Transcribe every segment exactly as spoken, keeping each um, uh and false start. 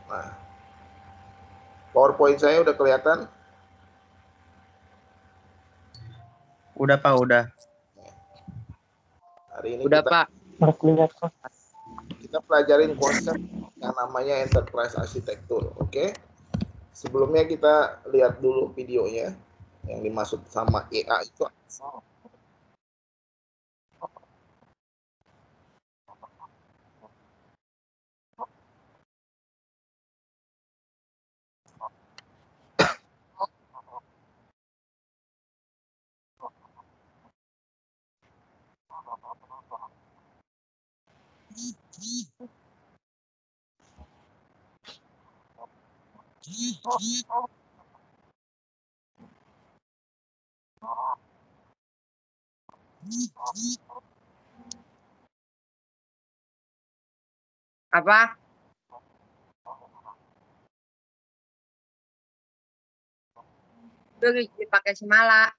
Nah, PowerPoint saya udah kelihatan? Udah Pak, udah. Hari ini Udah kita Pak. kita pelajarin konsep yang namanya enterprise architecture, oke? Okay? Sebelumnya kita lihat dulu videonya yang dimaksud sama E A itu. Apa? Itu dipakai semala.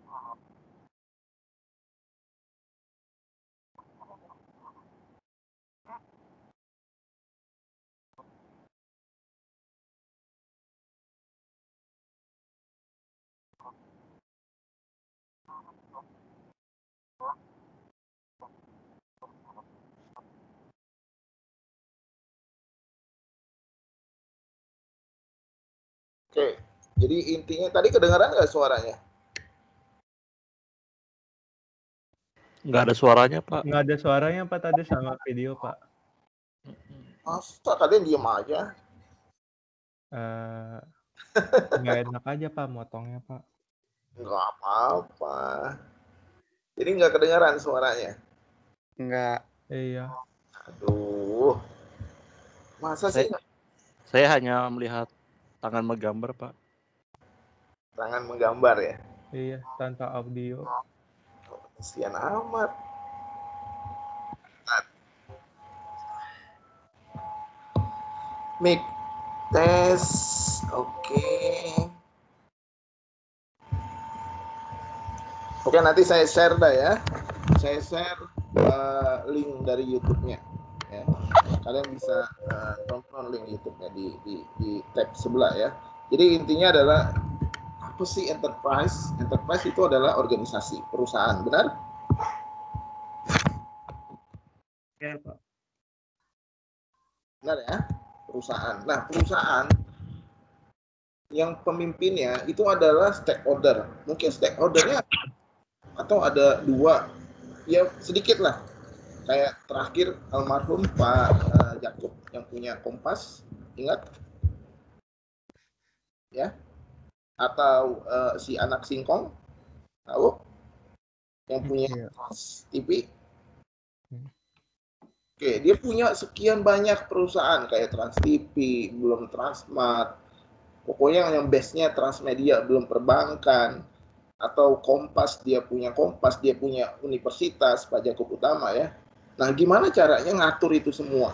Oke, jadi intinya tadi kedengaran nggak suaranya? Nggak ada suaranya, Pak. Nggak ada suaranya, Pak, tadi sama video, Pak. Masa kalian diem aja? Eh, nggak enak aja, Pak, motongnya, Pak. Nggak apa-apa. Jadi nggak kedengaran suaranya? Enggak. Iya. Aduh. Masa sih Saya, saya hanya melihat tangan menggambar, Pak. tangan menggambar ya? Iya, tanpa audio. Kesian amat. Mic tes. Oke. Oke, nanti saya share dah ya. Saya share uh, link dari YouTube-nya. Ya. Kalian bisa uh, tonton link YouTube-nya di, di, di tab sebelah ya. Jadi intinya adalah apa sih enterprise? Enterprise itu adalah organisasi, perusahaan, benar? Iya, Pak. Benar ya? Perusahaan. Nah, perusahaan yang pemimpinnya itu adalah stakeholder. Mungkin stakeholdernya atau ada dua, ya sedikit lah. Kayak terakhir almarhum Pak uh, Jakub yang punya Kompas, ingat? Ya? Atau uh, si anak singkong, tahu? Yang punya Iya. T V. Oke, dia punya sekian banyak perusahaan kayak Trans T V, belum Transmart, pokoknya yang base-nya Transmedia, belum perbankan, atau Kompas, dia punya Kompas, dia punya universitas, Pak Jakub Utama ya. Nah, gimana caranya ngatur itu semua?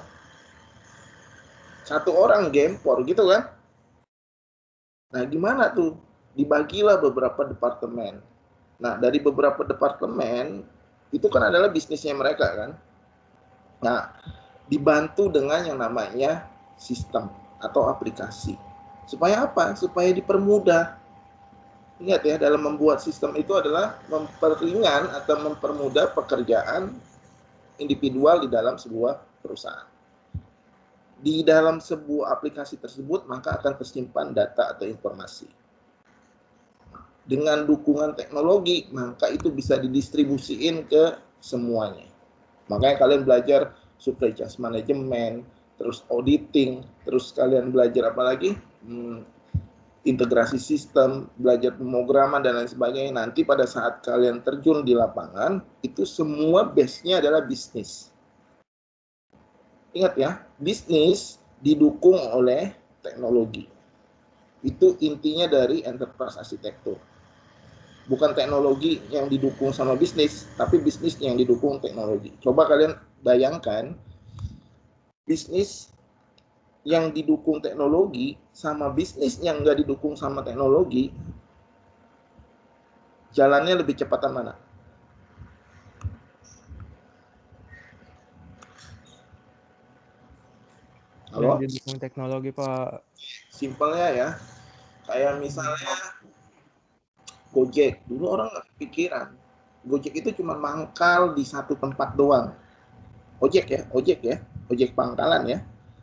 Satu orang gempor gitu kan? Nah, gimana tuh? Dibagilah beberapa departemen. Nah, dari beberapa departemen, itu kan adalah bisnisnya mereka kan? Nah, dibantu dengan yang namanya sistem atau aplikasi. Supaya apa? Supaya dipermudah. Ingat ya, dalam membuat sistem itu adalah memperingan atau mempermudah pekerjaan individual di dalam sebuah perusahaan. Di dalam sebuah aplikasi tersebut, maka akan tersimpan data atau informasi. Dengan dukungan teknologi, maka itu bisa didistribusiin ke semuanya. Makanya kalian belajar supply chain management, terus auditing, terus kalian belajar apa lagi? Hmm, integrasi sistem, belajar pemrograman dan lain sebagainya. Nanti pada saat kalian terjun di lapangan, itu semua base-nya adalah bisnis. Ingat ya, bisnis didukung oleh teknologi. Itu intinya dari enterprise arsitektur. Bukan teknologi yang didukung sama bisnis, tapi bisnis yang didukung teknologi. Coba kalian bayangkan, bisnis yang didukung teknologi sama bisnis yang nggak didukung sama teknologi, jalannya lebih cepatan mana? Halo? Yang didukung teknologi, Pak. Simpelnya ya, kayak misalnya Gojek. Dulu orang nggak kepikiran. Gojek itu cuma mangkal di satu tempat doang. Ojek ya, ojek ya, ojek pangkalan ya.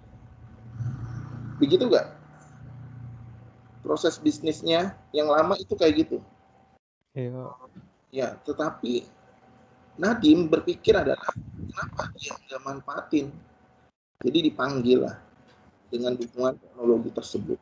Begitu nggak? Proses bisnisnya yang lama itu kayak gitu. Iya. Ya, tetapi Nadiem berpikir adalah kenapa dia nggak manfaatin? Jadi dipanggil lah dengan dukungan teknologi tersebut.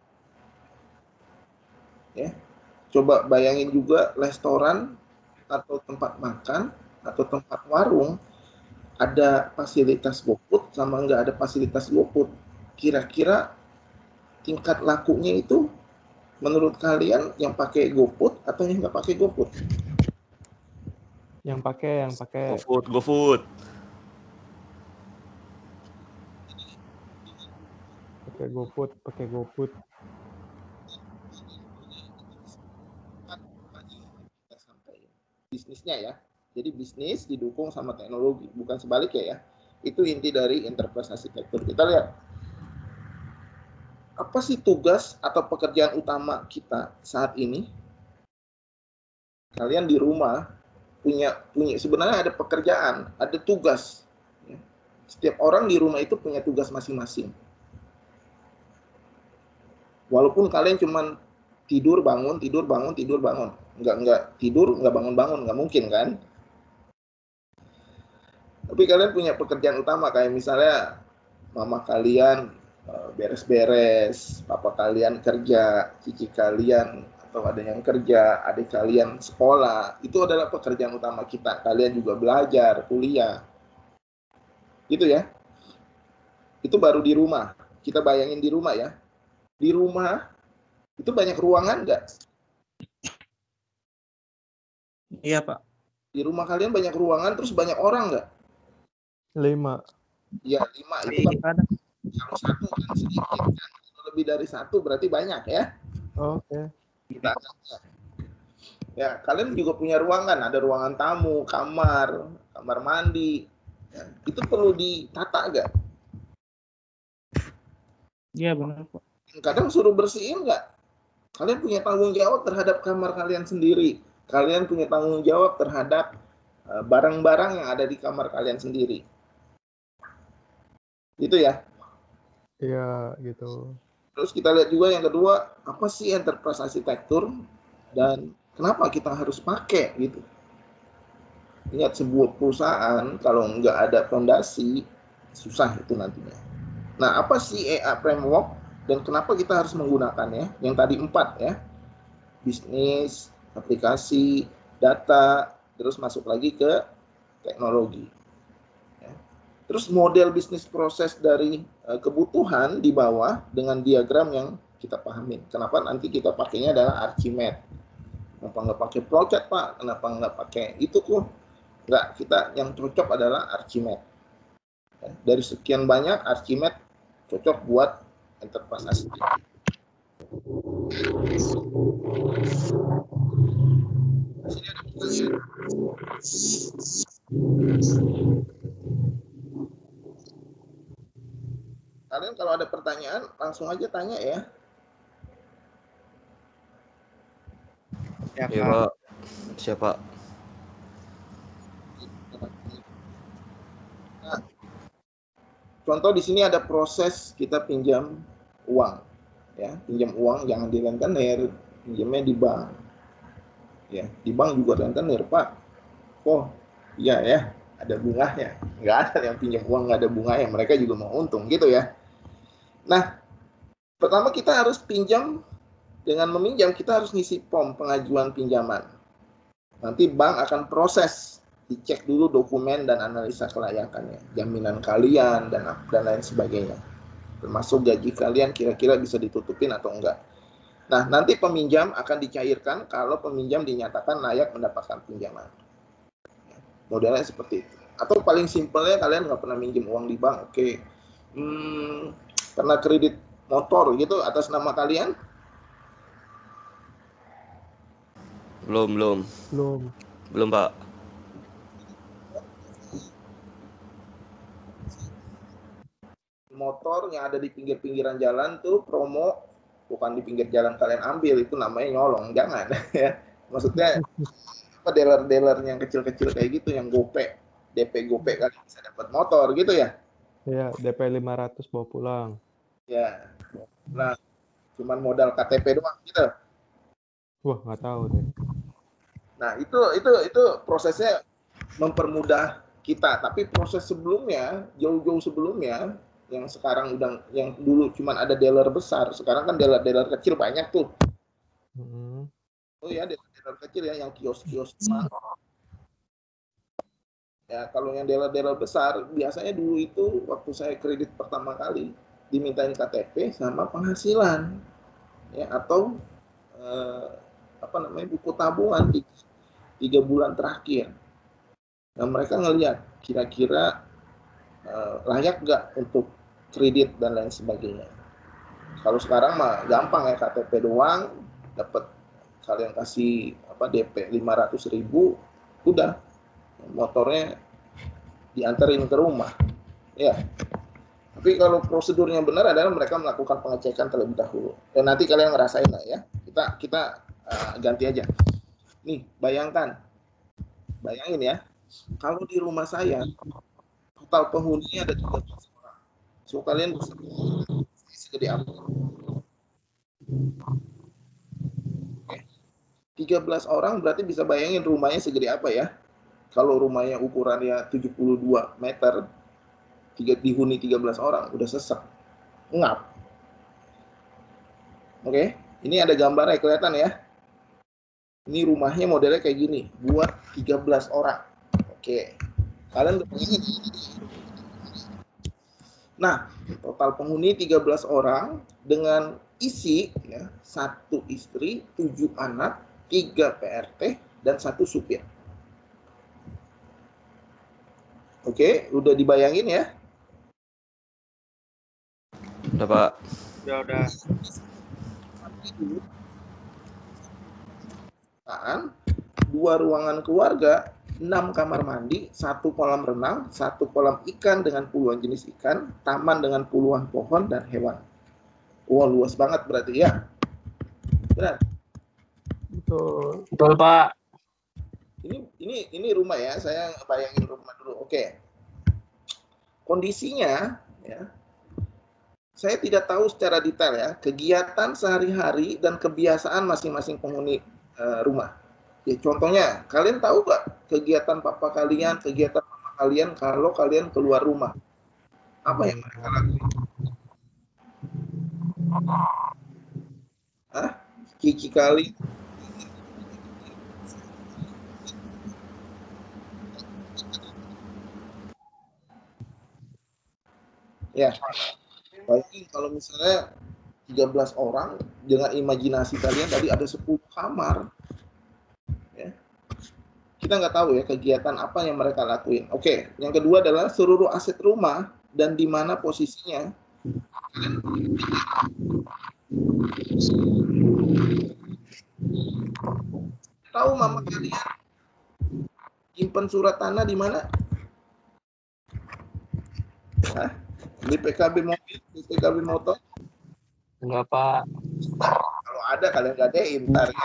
Ya, coba bayangin juga restoran atau tempat makan atau tempat warung ada fasilitas GoFood sama nggak ada fasilitas GoFood. Kira-kira tingkat lakunya itu menurut kalian yang pakai GoFood atau yang nggak pakai GoFood? Yang pakai, yang pakai. GoFood, GoFood. Pakai GoFood, pakai GoFood. Kita sampaikan. bisnisnya ya. Jadi bisnis didukung sama teknologi, bukan sebaliknya ya. Itu inti dari enterprise arsitektur. Kita lihat apa sih tugas atau pekerjaan utama kita saat ini? Kalian di rumah punya punya sebenarnya ada pekerjaan, ada tugas. Setiap orang di rumah itu punya tugas masing-masing. Walaupun kalian cuman tidur bangun, tidur bangun, tidur bangun, nggak nggak tidur nggak bangun bangun, nggak mungkin kan? Tapi kalian punya pekerjaan utama kayak misalnya mama kalian beres-beres, papa kalian kerja, cici kalian atau ada yang kerja, adik kalian sekolah, itu adalah pekerjaan utama kita. Kalian juga belajar, kuliah, gitu ya. Itu baru di rumah. Kita bayangin di rumah ya. Di rumah itu banyak ruangan nggak? Iya, Pak. Di rumah kalian banyak ruangan, terus banyak orang nggak? Lima. Ya, lima. Itu kan kalau satu kan sedikit kan. Kalau lebih dari satu berarti banyak ya. Oke. Okay. Kita ya, kalian juga punya ruangan, ada ruangan tamu, kamar, kamar mandi. Ya, itu perlu ditata nggak? Iya, benar, Pak. Kadang suruh bersihin nggak? Kalian punya tanggung jawab terhadap kamar kalian sendiri. Kalian punya tanggung jawab terhadap barang-barang uh, yang ada di kamar kalian sendiri. Gitu ya? Iya, gitu. Terus kita lihat juga yang kedua, apa sih enterprise arsitektur dan kenapa kita harus pakai gitu. Ingat, sebuah perusahaan kalau nggak ada fondasi, susah itu nantinya. Nah, apa sih E A framework dan kenapa kita harus menggunakannya? Yang tadi empat ya, bisnis, aplikasi, data, terus masuk lagi ke teknologi. Terus model bisnis proses dari uh, kebutuhan di bawah dengan diagram yang kita pahamin. Kenapa nanti kita pakainya adalah Archimedes. Kenapa nggak pakai Flowchart, Pak? Kenapa nggak pakai itu kok? Nggak, kita yang cocok adalah Archimedes. Ya, dari sekian banyak, Archimedes cocok buat enterprise arsitektur. Sini ada pertanyaan. Kalian kalau ada pertanyaan langsung aja tanya ya. Iya, Pak. Siapa? Nah, contoh di sini ada proses kita pinjam uang, ya, pinjam uang jangan di rentenir, pinjamnya di bank. Ya, di bank juga rentenir, Pak. Oh, iya ya, ada bunganya. Nggak ada yang pinjam uang nggak ada bunganya, mereka juga mau untung gitu ya. Nah, pertama kita harus pinjam, dengan meminjam kita harus ngisi form pengajuan pinjaman. Nanti bank akan proses, dicek dulu dokumen dan analisa kelayakannya, jaminan kalian dan dan lain sebagainya. Termasuk gaji kalian kira-kira bisa ditutupin atau enggak. Nah, nanti peminjam akan dicairkan kalau peminjam dinyatakan layak mendapatkan pinjaman. Modelnya seperti itu. Atau paling simpelnya kalian nggak pernah minjem uang di bank, oke. Okay. Hmm, karena kredit motor gitu atas nama kalian? Belum, belum. Belum. Belum, Pak. Motor yang ada di pinggir-pinggiran jalan tuh promo, bukan di pinggir jalan kalian ambil, itu namanya nyolong, jangan ya. Maksudnya apa, dealer-dealer yang kecil-kecil kayak gitu yang gope, D P gope kalian bisa dapat motor gitu ya. Iya, D P lima ratus bawa pulang. Ya, nah cuman modal K T P doang gitu. Wah, nggak tahu deh. Nah, itu itu itu prosesnya mempermudah kita, tapi proses sebelumnya, jauh-jauh sebelumnya, yang sekarang udah, yang dulu cuman ada dealer besar, sekarang kan dealer-dealer kecil banyak tuh. Mm-hmm. Oh ya, dealer-dealer kecil ya, yang kios-kios. Ya, kalau yang dealer-dealer besar, biasanya dulu itu waktu saya kredit pertama kali, dimintain K T P sama penghasilan, ya, atau eh, apa namanya, buku tabungan di tiga bulan terakhir. Nah, mereka ngelihat kira-kira eh, layak nggak untuk kredit dan lain sebagainya. Kalau sekarang mah gampang ya, K T P doang, dapat kalian kasih apa D P lima ratus ribu, udah motornya diantarin ke rumah. Ya. Tapi kalau prosedurnya benar adalah mereka melakukan pengecekan terlebih dahulu. Dan nanti kalian ngerasain lah ya. Kita kita uh, ganti aja. Nih, bayangkan. Bayangin ya. Kalau di rumah saya total penghuninya ada tiga belas orang. So kalian bisa segede apa? Oke. tiga belas orang berarti bisa bayangin rumahnya segede apa ya? Kalau rumahnya ukurannya tujuh puluh dua meter, tiga dihuni tiga belas orang, udah sesek. Ngap. Oke, ini ada gambarnya kelihatan ya. Ini rumahnya modelnya kayak gini, buat tiga belas orang. Oke. Kalian udah bayangin. Nah, total penghuni tiga belas orang dengan isi ya, satu istri, tujuh anak, tiga P R T dan satu supir. Oke, udah dibayangin ya? Udah, Pak. Udah, udah. Dua ruangan keluarga, enam kamar mandi, satu kolam renang, satu kolam ikan dengan puluhan jenis ikan, taman dengan puluhan pohon dan hewan. Wah, luas banget berarti ya? Benar? Betul. Betul, Pak. Ini ini ini rumah ya, saya bayangin rumah dulu. Oke. Kondisinya ya. Saya tidak tahu secara detail ya, kegiatan sehari-hari dan kebiasaan masing-masing penghuni uh, rumah. Ya, contohnya, kalian tahu nggak kegiatan papa kalian, kegiatan mama kalian kalau kalian keluar rumah? Apa yang mereka lakukan? Hah? Kiki kali. Ya, bayangin kalau misalnya tiga belas orang, dengan imajinasi kalian tadi ada sepuluh kamar. Ya. Kita nggak tahu ya kegiatan apa yang mereka lakuin. Oke, yang kedua adalah seluruh aset rumah dan di mana posisinya. Tahu mama kalian simpen surat tanah di mana? Hah? Di P K B mobil, di P K B motor? Enggak, Pak. Kalau ada kalian gadein ntar ya.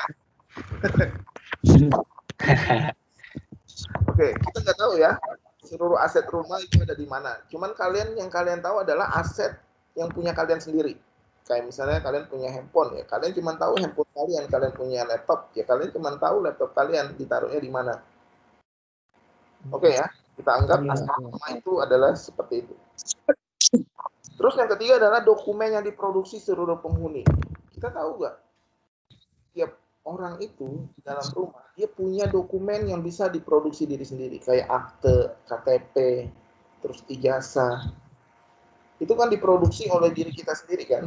Oke, kita nggak tahu ya seluruh aset rumah itu ada di mana. Cuman kalian yang kalian tahu adalah aset yang punya kalian sendiri. Kayak misalnya kalian punya handphone ya, kalian cuma tahu handphone kalian. Kalian punya laptop ya, kalian cuma tahu laptop kalian ditaruhnya di mana. Oke ya, kita anggap aset rumah itu adalah seperti itu. Terus yang ketiga adalah dokumen yang diproduksi seluruh penghuni. Kita tahu nggak? Tiap orang itu di dalam rumah, dia punya dokumen yang bisa diproduksi diri sendiri. Kayak akte, K T P, terus ijazah. Itu kan diproduksi oleh diri kita sendiri kan?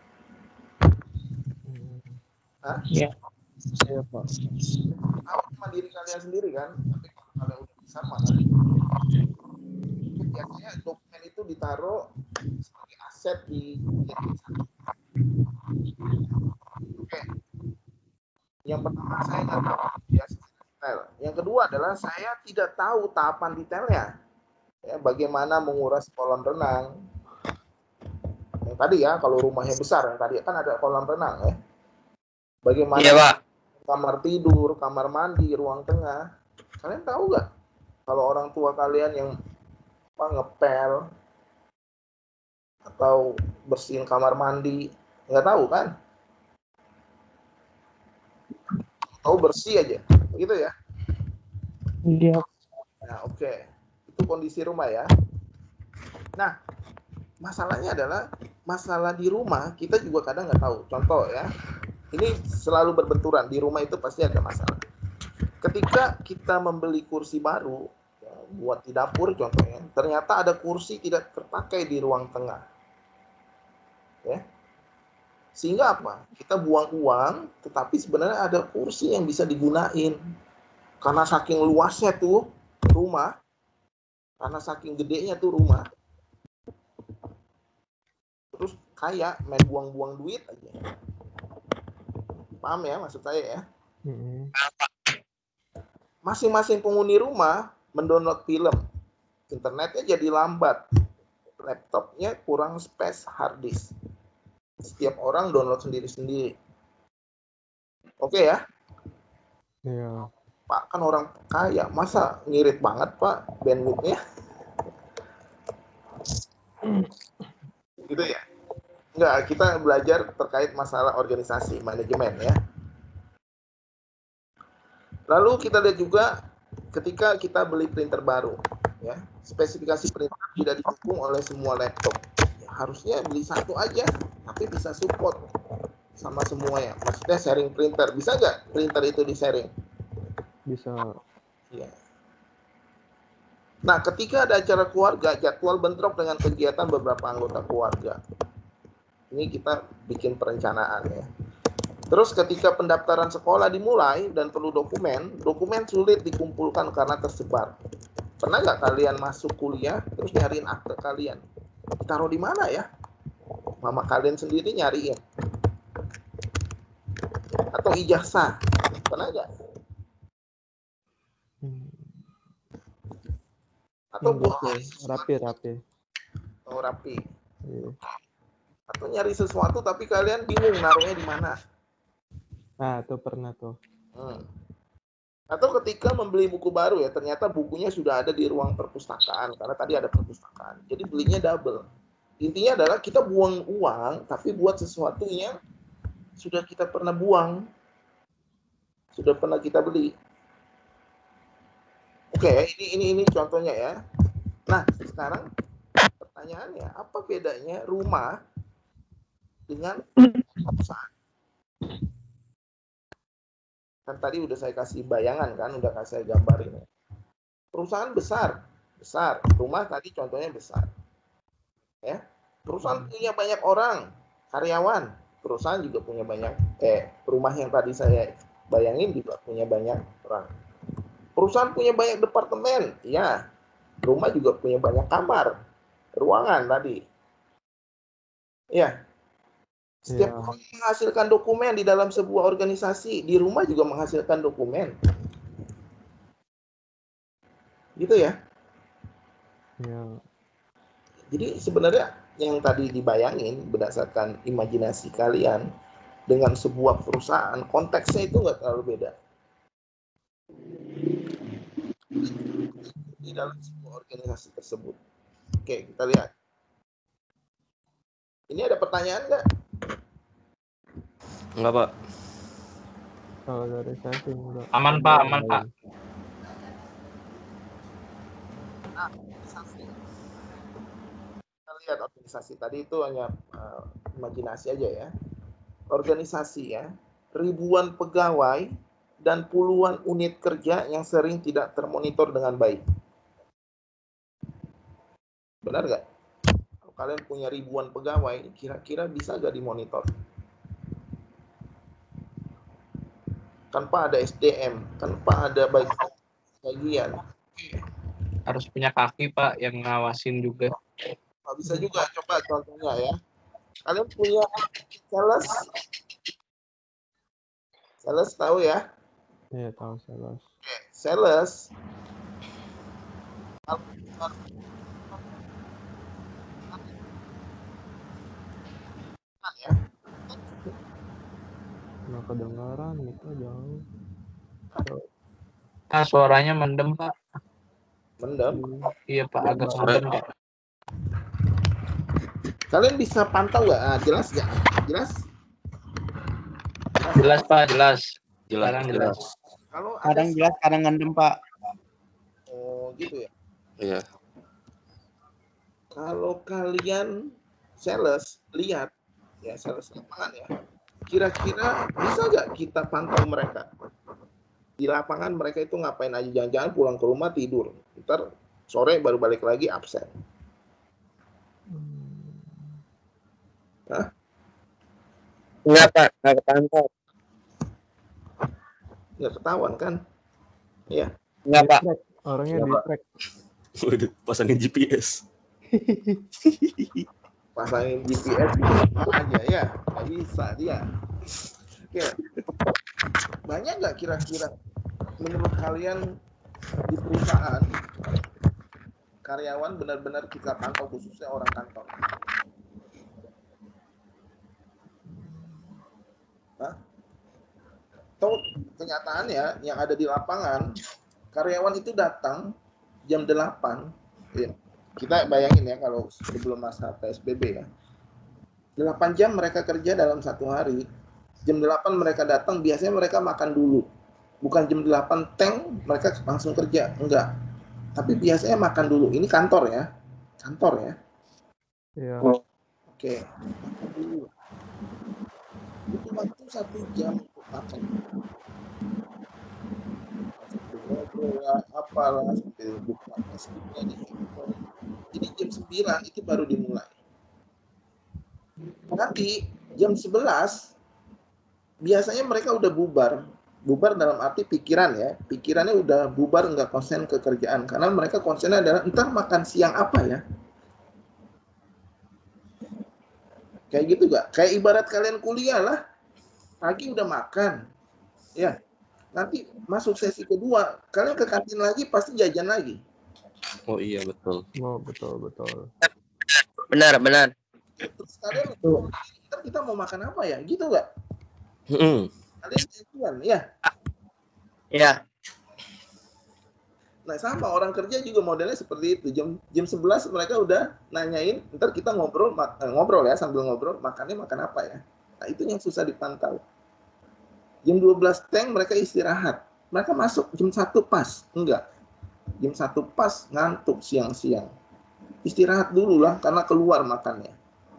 Hah? Iya. Iya, Pak. Tahu cuma diri kalian sendiri kan? Tapi kalau kalian udah besar mana? Biasanya dokumen itu ditaruh sebagai aset di diri kita. Oke. Yang pertama saya nggak tahu ya detail. Yang kedua adalah saya tidak tahu tahapan detailnya. Ya, bagaimana menguras kolam renang. Yang tadi ya, kalau rumahnya besar, yang tadi kan ada kolam renang ya. Bagaimana Iya, Pak. kamar tidur, kamar mandi, ruang tengah. Kalian tahu nggak? Kalau orang tua kalian yang apa, ngepel atau bersihin kamar mandi, nggak tahu kan? Tahu bersih aja, gitu ya. Iya. Nah, oke. Okay. Itu kondisi rumah ya. Nah, masalahnya adalah masalah di rumah kita juga kadang nggak tahu. Contoh ya, ini selalu berbenturan. Di rumah itu pasti ada masalah. Ketika kita membeli kursi baru, ya, buat di dapur contohnya, ternyata ada kursi tidak terpakai di ruang tengah. Ya. Sehingga apa? Kita buang uang, tetapi sebenarnya ada kursi yang bisa digunain. Karena saking luasnya tuh rumah, karena saking gedenya tuh rumah, terus kayak main buang-buang duit aja. Paham ya maksud saya ya? Mm-hmm. masing-masing penghuni rumah mendownload film. Internetnya jadi lambat. Laptopnya kurang space hard disk. Setiap orang download sendiri-sendiri. Oke ya? Iya. Pak, kan orang kaya. Masa ngirit banget, Pak, bandwidth-nya? Gitu ya? Enggak, kita belajar terkait masalah organisasi, manajemen ya. Lalu kita lihat juga ketika kita beli printer baru, ya, spesifikasi printer tidak didukung oleh semua laptop. Ya, harusnya beli satu aja, tapi bisa support sama semuanya. Maksudnya sharing printer, bisa nggak printer itu di sharing? Bisa. Ya. Nah, ketika ada acara keluarga, jadwal bentrok dengan kegiatan beberapa anggota keluarga. Ini kita bikin perencanaan ya. Terus ketika pendaftaran sekolah dimulai dan perlu dokumen, dokumen sulit dikumpulkan karena tersebar. Pernah nggak kalian masuk kuliah terus nyariin akte kalian? Taruh di mana ya? Mama kalian sendiri nyariin. Atau ijazah? Pernah nggak? Hmm. Atau Hmm, buah gitu. Rapi, rapi. atau rapi. Iya. Atau nyari sesuatu tapi kalian bingung naruhnya di mana. Nah, itu pernah tuh. Hmm. Atau ketika membeli buku baru ya, ternyata bukunya sudah ada di ruang perpustakaan karena tadi ada perpustakaan. Jadi belinya double. Intinya adalah kita buang uang tapi buat sesuatu yang sudah kita pernah buang, sudah pernah kita beli. Oke, ini ini ini contohnya ya. Nah, sekarang pertanyaannya, apa bedanya rumah dengan perusahaan? Kan tadi udah saya kasih bayangan kan, udah kasih saya gambarin. Perusahaan besar, besar. Rumah tadi contohnya besar. Ya. Perusahaan punya banyak orang, karyawan. Perusahaan juga punya banyak, eh, rumah yang tadi saya bayangin juga punya banyak orang. Perusahaan punya banyak departemen, ya. Rumah juga punya banyak kamar, ruangan tadi. Ya. Setiap Iya. orang menghasilkan dokumen di dalam sebuah organisasi, di rumah juga menghasilkan dokumen. Gitu ya. Iya. Jadi sebenarnya yang tadi dibayangin berdasarkan imajinasi kalian dengan sebuah perusahaan, konteksnya itu nggak terlalu beda. Di dalam sebuah organisasi tersebut. Oke, kita lihat. Ini ada pertanyaan nggak? Enggak, Pak. Kalau dari saya sih enggak. Aman, Pak, aman, Pak. Nah, organisasi. Kita lihat organisasi tadi itu hanya uh, imajinasi aja ya. Organisasi ya, ribuan pegawai dan puluhan unit kerja yang sering tidak termonitor dengan baik. Benar nggak? Kalau kalian punya ribuan pegawai, kira-kira bisa nggak dimonitor? Kan Pak ada S D M, kan Pak ada bagian. Harus punya kaki, Pak, yang ngawasin juga. Nggak bisa juga, coba contohnya ya. Kalian punya sales, sales tahu ya? Iya, tahu sales. Oke, sales. Ya. Nggak kedengaran, itu jauh. Nah, suaranya mendem, Pak. Mendem. Iya, Pak, agak mendem, Pak. Kalian bisa pantau nggak? Ah, jelas nggak? Jelas? Jelas, Pak, jelas. Jelas, Sekarang jelas. Kalau ada Kadang jelas, kadang ngendem, Pak. oh gitu ya. Iya. Kalau kalian sales lihat ya sales lapangan ya, kira-kira bisa nggak kita pantau mereka di lapangan? Mereka itu ngapain aja? Jangan-jangan pulang ke rumah tidur, ntar sore baru balik lagi absen. Hah? Enggak, Pak. Enggak kepantau. Nggak ketahuan kan? Iya. Enggak, Pak. Di-track. Orangnya Iya, di Pak. track. Waduh, pasangin G P S. Pasangin G P S aja ya, nggak bisa dia. Oke. Banyak nggak kira-kira menurut kalian di perusahaan karyawan benar-benar kita pantau, khususnya orang kantor? Hah? Atau kenyataannya yang ada di lapangan, karyawan itu datang jam delapan, ya. Kita bayangin ya kalau sebelum masa P S B B ya, delapan jam mereka kerja dalam satu hari. Jam delapan mereka datang, biasanya mereka makan dulu. Bukan jam delapan teng mereka langsung kerja, enggak. Tapi biasanya makan dulu. Ini kantor ya. Kantor ya. Iya. Oke. Makan dulu. Butuh waktu satu jam untuk makan. Ngobrol lah, apalah, sambil buka Facebooknya di handphone. Jadi jam sembilan itu baru dimulai. Nanti jam sebelas biasanya mereka udah bubar. Bubar dalam arti pikiran ya. Pikirannya udah bubar, nggak konsen ke kerjaan. Karena mereka konsennya adalah entar makan siang apa ya. Kayak gitu gak? Kayak ibarat kalian kuliah lah. Pagi udah makan. Ya. Nanti masuk sesi kedua. Kalian ke kantin lagi pasti jajan lagi. Oh iya betul. Oh, betul, betul. Benar, benar. Terus kalian, ntar kita mau makan apa ya? Gitu gak? Mm-mm. Kalian jajan ya. Ya. Nah sama orang kerja juga modelnya seperti itu. Jam jam sebelas mereka udah nanyain, ntar kita ngobrol mak- eh, ngobrol ya, sambil ngobrol makannya makan apa ya. Nah itu yang susah dipantau. Jam dua belas teng mereka istirahat. Mereka masuk jam satu pas. Enggak. Jam satu pas ngantuk siang-siang. Istirahat dulu lah karena keluar makannya.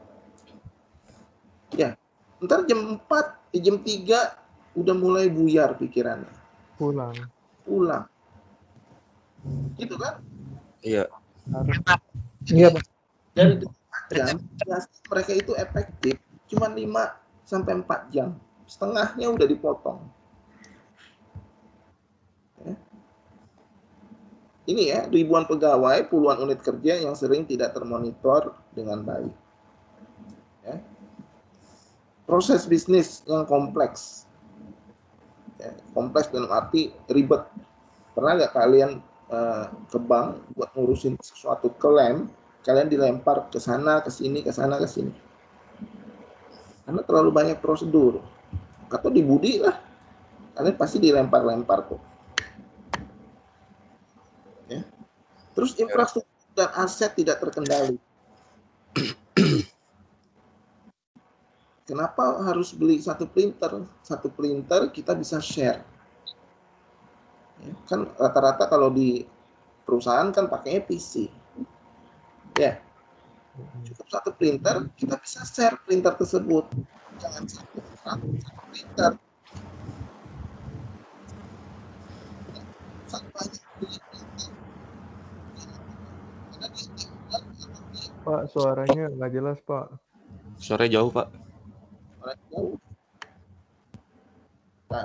Ya. Ntar jam empat, jam tiga udah mulai buyar pikirannya. Pulang. Pulang. Gitu kan? Iya. Harus. Iya, Pak. Dari delapan jam, biasanya mereka itu efektif cuma lima sampai empat jam. Setengahnya udah dipotong. Ya. Ini ya, ribuan pegawai, puluhan unit kerja yang sering tidak termonitor dengan baik. Ya. Proses bisnis yang kompleks. Ya, kompleks dalam arti ribet. Pernah nggak kalian uh, ke bank buat ngurusin sesuatu klaim, kalian dilempar ke sana, ke sini, ke sana, ke sini. Karena terlalu banyak prosedur. Atau di Budi lah, kalian pasti dilempar-lempar kok. Ya. Terus infrastruktur dan aset tidak terkendali. Kenapa harus beli satu printer? Satu printer kita bisa share. Ya, kan rata-rata kalau di perusahaan kan pakainya P C. Ya. Cukup satu printer, kita bisa share printer tersebut. Jangan satu, satu printer. Satu banyak beli printer. Karena dia dibuat Pak, suaranya nggak jelas, Pak. Sore jauh Pak. orang jauh. Nah.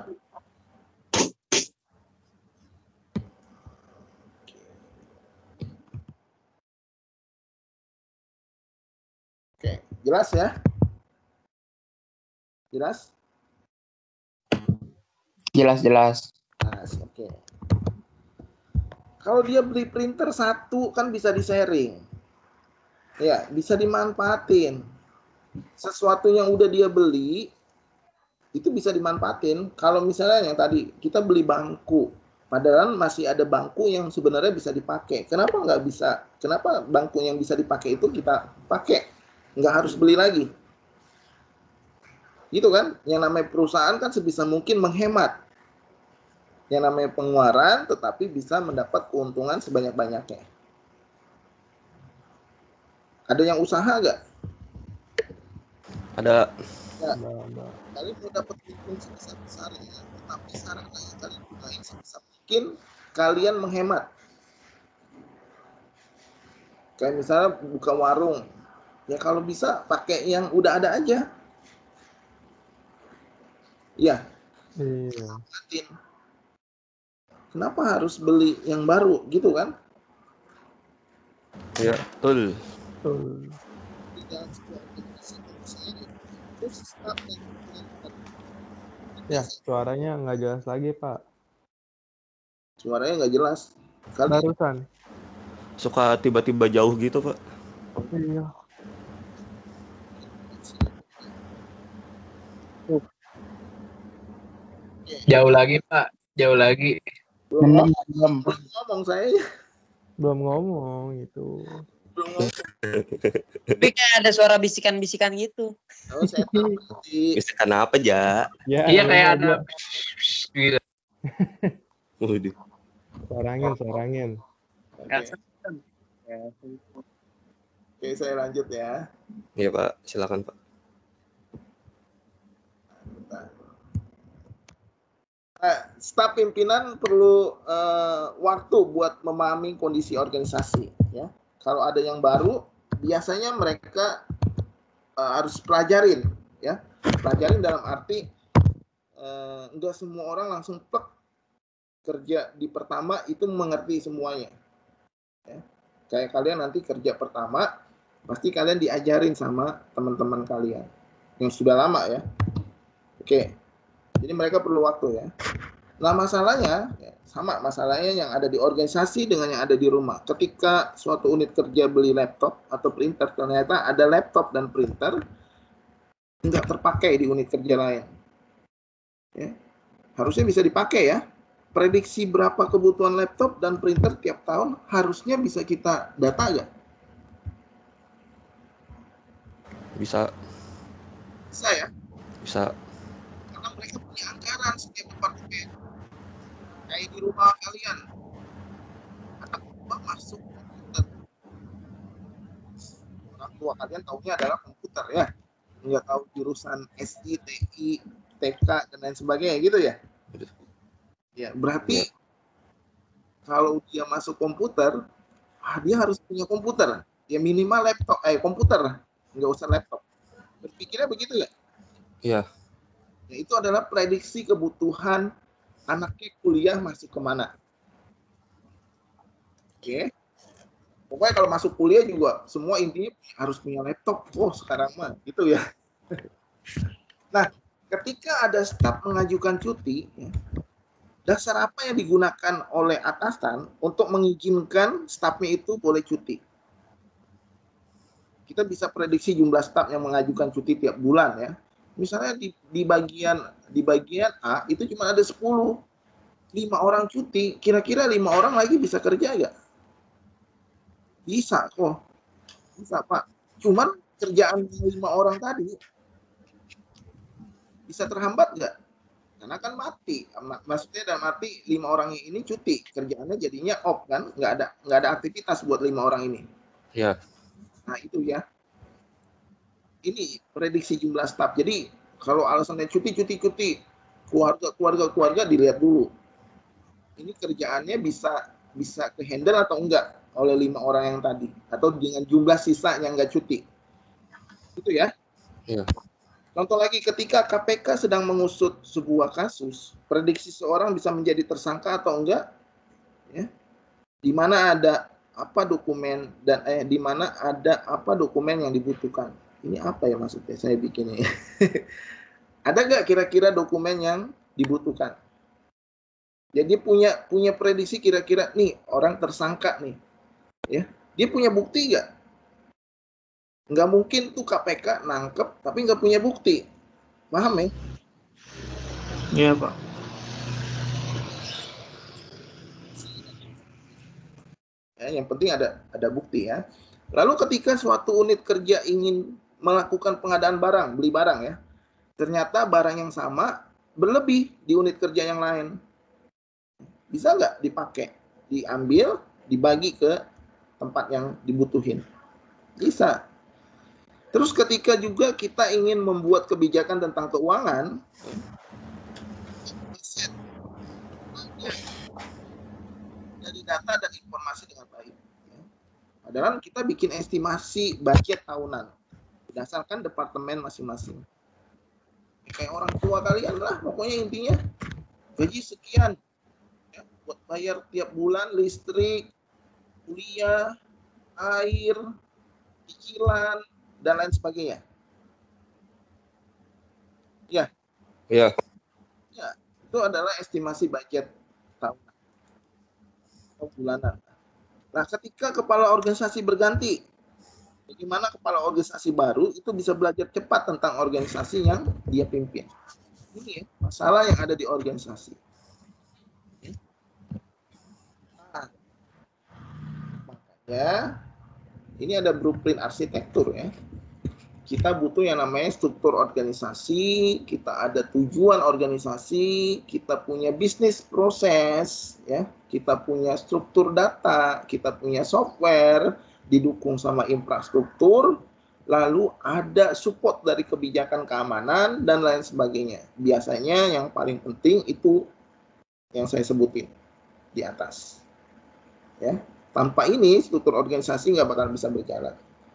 Oke, jelas ya? Jelas? Jelas, jelas. Jelas, oke. Kalau dia beli printer satu kan bisa di-sharing. Ya, bisa dimanfaatin. Sesuatu yang udah dia beli itu bisa dimanfaatin. Kalau misalnya yang tadi kita beli bangku, padahal masih ada bangku yang sebenarnya bisa dipakai. Kenapa nggak bisa? Kenapa bangku yang bisa dipakai itu kita pakai? Nggak harus beli lagi. Gitu kan? Yang namanya perusahaan kan sebisa mungkin menghemat. Yang namanya pengeluaran tetapi bisa mendapat keuntungan sebanyak-banyaknya. Ada yang usaha nggak? Ada. Ya, Nggak, nggak. kalian mau dapat untung sebesar-besarnya, tetapi sarana yang kalian gunain sebisa mungkin kalian menghemat. Kayak misalnya buka warung, ya kalau bisa pakai yang udah ada aja. Ya, Iya. kenapa harus beli yang baru gitu kan? Iya, betul. Betul. Di dalam sebuah organisasi perusahaan itu staf dan pimpinan. Ya, suaranya nggak jelas lagi, Pak. Suaranya nggak jelas. Kali Barusan. Suka tiba-tiba jauh gitu, Pak. Iya. Jauh lagi Pak, jauh lagi. belum Enam, enam. belum ngomong saya. Belum ngomong itu. Belum ngomong. Tapi kayak ada suara bisikan-bisikan gitu. Oh, saya tahu di Misalkan apa, Ja? Ya, Iya kayak bener, ada dia. gitu. Waduh. Suara angin, suara angin. Oke. Oke, saya lanjut ya. Iya, Pak. Silakan, Pak. Nah, staf pimpinan perlu eh, waktu buat memahami kondisi organisasi. Ya, kalau ada yang baru, biasanya mereka eh, harus pelajarin. Ya, pelajarin dalam arti eh, enggak semua orang langsung plek kerja di pertama itu mengerti semuanya. Ya, kayak kalian nanti kerja pertama, pasti kalian diajarin sama teman-teman kalian yang sudah lama ya. Oke. Jadi mereka perlu waktu ya. Nah masalahnya, ya, sama masalahnya yang ada di organisasi dengan yang ada di rumah. Ketika suatu unit kerja beli laptop atau printer, ternyata ada laptop dan printer nggak terpakai di unit kerja lain. Ya. Harusnya bisa dipakai ya. Prediksi berapa kebutuhan laptop dan printer tiap tahun harusnya bisa kita data nggak? Bisa. Bisa ya. Bisa. Karena mereka punya anggaran setiap departemen. Kayak di rumah kalian, anak tua masuk komputer. Orang tua kalian taunya adalah komputer ya, nggak tahu jurusan S I, T I, T K dan lain sebagainya gitu ya. Ya berarti ya. Kalau dia masuk komputer, ah, dia harus punya komputer. Ya minimal laptop, eh komputer, nggak usah laptop. Berpikirnya begitu ya? Iya. Ya, itu adalah prediksi kebutuhan anaknya kuliah masuk kemana. Oke. Pokoknya kalau masuk kuliah juga semua intinya harus punya laptop. Oh sekarang mah gitu ya. Nah ketika ada staf mengajukan cuti, ya, dasar apa yang digunakan oleh atasan untuk mengizinkan stafnya itu boleh cuti? Kita bisa prediksi jumlah staf yang mengajukan cuti tiap bulan ya. Misalnya di, di bagian di bagian A itu cuma ada sepuluh, lima orang cuti, kira-kira lima orang lagi bisa kerja nggak? Bisa kok, bisa Pak. Cuman kerjaan lima orang tadi bisa terhambat nggak? Karena kan mati, maksudnya dalam arti lima orang ini cuti, kerjaannya jadinya off kan, nggak ada nggak ada aktivitas buat lima orang ini. Iya. Nah itu ya. Ini prediksi jumlah staf. Jadi kalau alasannya cuti, cuti, cuti, keluarga, keluarga, keluarga dilihat dulu. Ini kerjaannya bisa bisa ke handle atau enggak oleh lima orang yang tadi, atau dengan jumlah sisa yang enggak cuti. Itu ya. Iya. Contoh lagi, ketika K P K sedang mengusut sebuah kasus, prediksi seorang bisa menjadi tersangka atau enggak, ya, di mana ada apa dokumen dan eh di mana ada apa dokumen yang dibutuhkan. Ini apa ya maksudnya saya bikinnya? Ada nggak kira-kira dokumen yang dibutuhkan? Jadi punya punya prediksi kira-kira nih orang tersangka nih, ya dia punya bukti nggak? Nggak mungkin tuh K P K nangkep tapi nggak punya bukti, paham ya? Iya Pak. Ya, yang penting ada ada bukti ya. Lalu ketika suatu unit kerja ingin melakukan pengadaan barang, beli barang ya, ternyata barang yang sama berlebih di unit kerja yang lain. Bisa nggak dipakai, diambil, dibagi ke tempat yang dibutuhin? Bisa. Terus ketika juga kita ingin membuat kebijakan tentang keuangan, dari data dan informasi dengan baik. Padahal kita bikin estimasi budget tahunan berdasarkan departemen masing-masing. Kayak orang tua kalian lah, pokoknya intinya gaji sekian ya, buat bayar tiap bulan listrik, kuliah, air, cicilan dan lain sebagainya. Ya. Iya. Ya, itu adalah estimasi budget tahunan. atau bulanan. Nah, ketika kepala organisasi berganti, bagaimana kepala organisasi baru itu bisa belajar cepat tentang organisasi yang dia pimpin. Ini ya, masalah yang ada di organisasi. Nah, makanya ini ada blueprint arsitektur ya. Kita butuh yang namanya struktur organisasi, kita ada tujuan organisasi, kita punya bisnis proses, ya, kita punya struktur data, kita punya software, didukung sama infrastruktur, lalu ada support dari kebijakan keamanan dan lain sebagainya. Biasanya yang paling penting itu yang saya sebutin di atas. Ya, tanpa ini struktur organisasi nggak bakal bisa berjalan.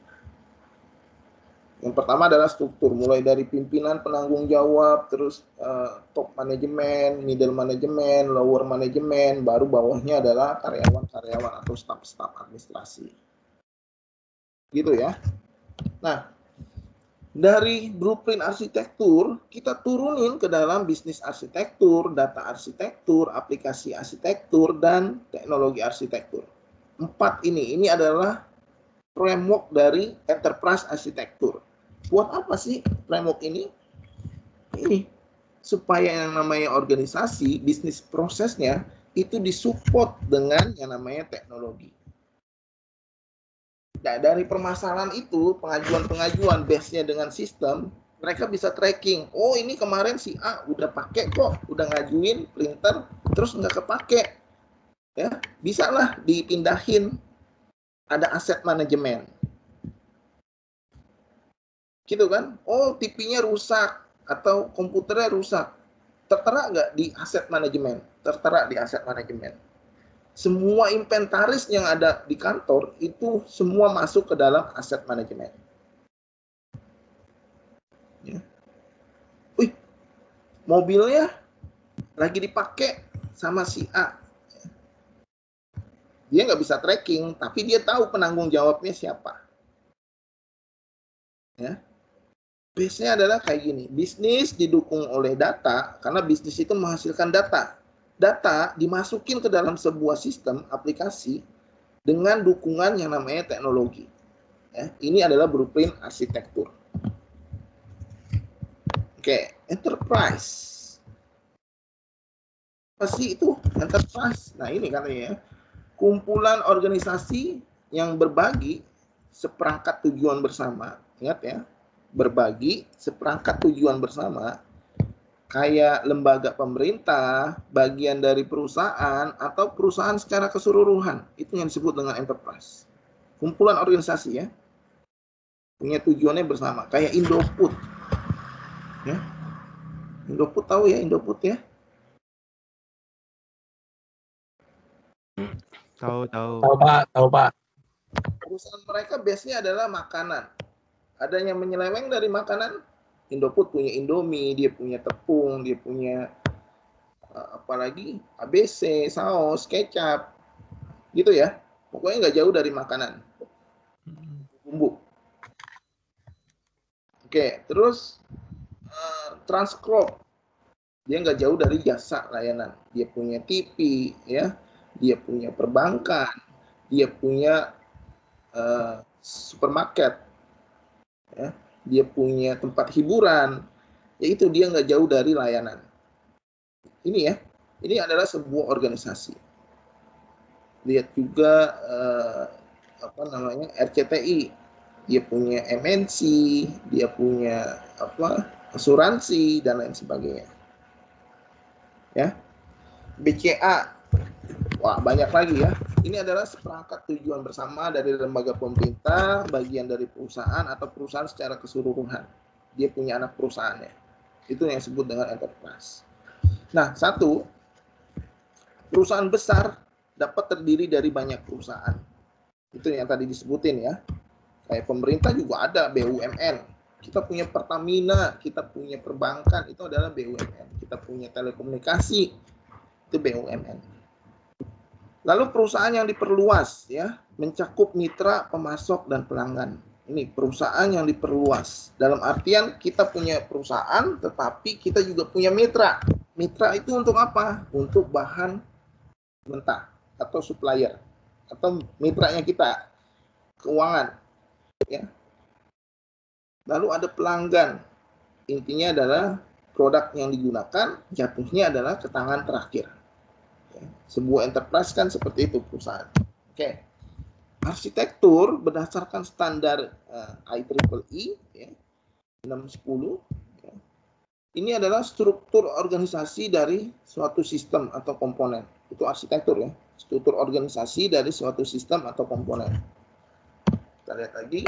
Yang pertama adalah struktur, mulai dari pimpinan, penanggung jawab, terus uh, top manajemen, middle manajemen, lower manajemen, baru bawahnya adalah karyawan-karyawan atau staf-staf administrasi. Gitu ya. Nah, dari blueprint arsitektur, kita turunin ke dalam bisnis arsitektur, data arsitektur, aplikasi arsitektur, dan teknologi arsitektur. Empat ini, ini adalah framework dari enterprise arsitektur. Buat apa sih framework ini? Ini supaya yang namanya organisasi, bisnis prosesnya itu disupport dengan yang namanya teknologi. Nah, dari permasalahan itu, pengajuan-pengajuan base-nya dengan sistem, mereka bisa tracking. Oh, ini kemarin si A udah pakai kok, udah ngajuin printer, terus nggak kepake. Ya, bisa lah dipindahin. Ada aset manajemen. Gitu kan? Oh, T V-nya rusak atau komputernya rusak. Tertera nggak di aset manajemen? Tertera di aset manajemen. Semua inventaris yang ada di kantor itu semua masuk ke dalam aset manajemen. Ya. Wih, mobilnya lagi dipakai sama si A. Dia nggak bisa tracking, tapi dia tahu penanggung jawabnya siapa. Ya. Base-nya adalah kayak gini, bisnis didukung oleh data, karena bisnis itu menghasilkan data. Data dimasukin ke dalam sebuah sistem aplikasi dengan dukungan yang namanya teknologi. Ya, ini adalah blueprint arsitektur. Oke, enterprise. Apa sih itu enterprise? Nah, ini katanya ya, kumpulan organisasi yang berbagi seperangkat tujuan bersama. Ingat ya, berbagi seperangkat tujuan bersama, kayak lembaga pemerintah, bagian dari perusahaan, atau perusahaan secara keseluruhan. Itu yang disebut dengan enterprise. Kumpulan organisasi ya, punya tujuannya bersama, kayak Indofood. Ya. Indofood tahu ya, Indofood ya? Tahu, tahu. Tahu Pak, tahu Pak. Perusahaan mereka base-nya adalah makanan. Ada yang menyeleweng dari makanan. Indofood punya Indomie, dia punya tepung, dia punya uh, apalagi A B C, saus, kecap, gitu ya. Pokoknya nggak jauh dari makanan, bumbu. Oke, terus uh, Transcorp, dia nggak jauh dari jasa layanan. Dia punya T V, ya, dia punya perbankan, dia punya uh, supermarket. Ya, dia punya tempat hiburan, yaitu dia nggak jauh dari layanan. Ini ya, ini adalah sebuah organisasi. Lihat juga eh, apa namanya R C T I, dia punya M N C, dia punya apa asuransi dan lain sebagainya. Ya, B C A, wah banyak lagi ya. Ini adalah seperangkat tujuan bersama dari lembaga pemerintah, bagian dari perusahaan atau perusahaan secara keseluruhan. Dia punya anak perusahaannya. Itu yang disebut dengan enterprise. Nah, satu, perusahaan besar dapat terdiri dari banyak perusahaan. Itu yang tadi disebutin ya. Kayak pemerintah juga ada B U M N. Kita punya Pertamina, kita punya perbankan, itu adalah B U M N. Kita punya telekomunikasi, itu B U M N. Lalu perusahaan yang diperluas ya, mencakup mitra, pemasok dan pelanggan. Ini perusahaan yang diperluas. Dalam artian kita punya perusahaan tetapi kita juga punya mitra. Mitra itu untuk apa? Untuk bahan mentah. atau supplier atau mitranya kita, keuangan, ya. Lalu ada pelanggan, intinya adalah produk yang digunakan jatuhnya adalah ke tangan terakhir. Ya. Sebuah enterprise kan seperti itu perusahaan. Oke, arsitektur berdasarkan standar uh, I triple E ya, enam sepuluh. Ya. Ini adalah struktur organisasi dari suatu sistem atau komponen. Itu arsitektur ya, struktur organisasi dari suatu sistem atau komponen. Kita lihat lagi.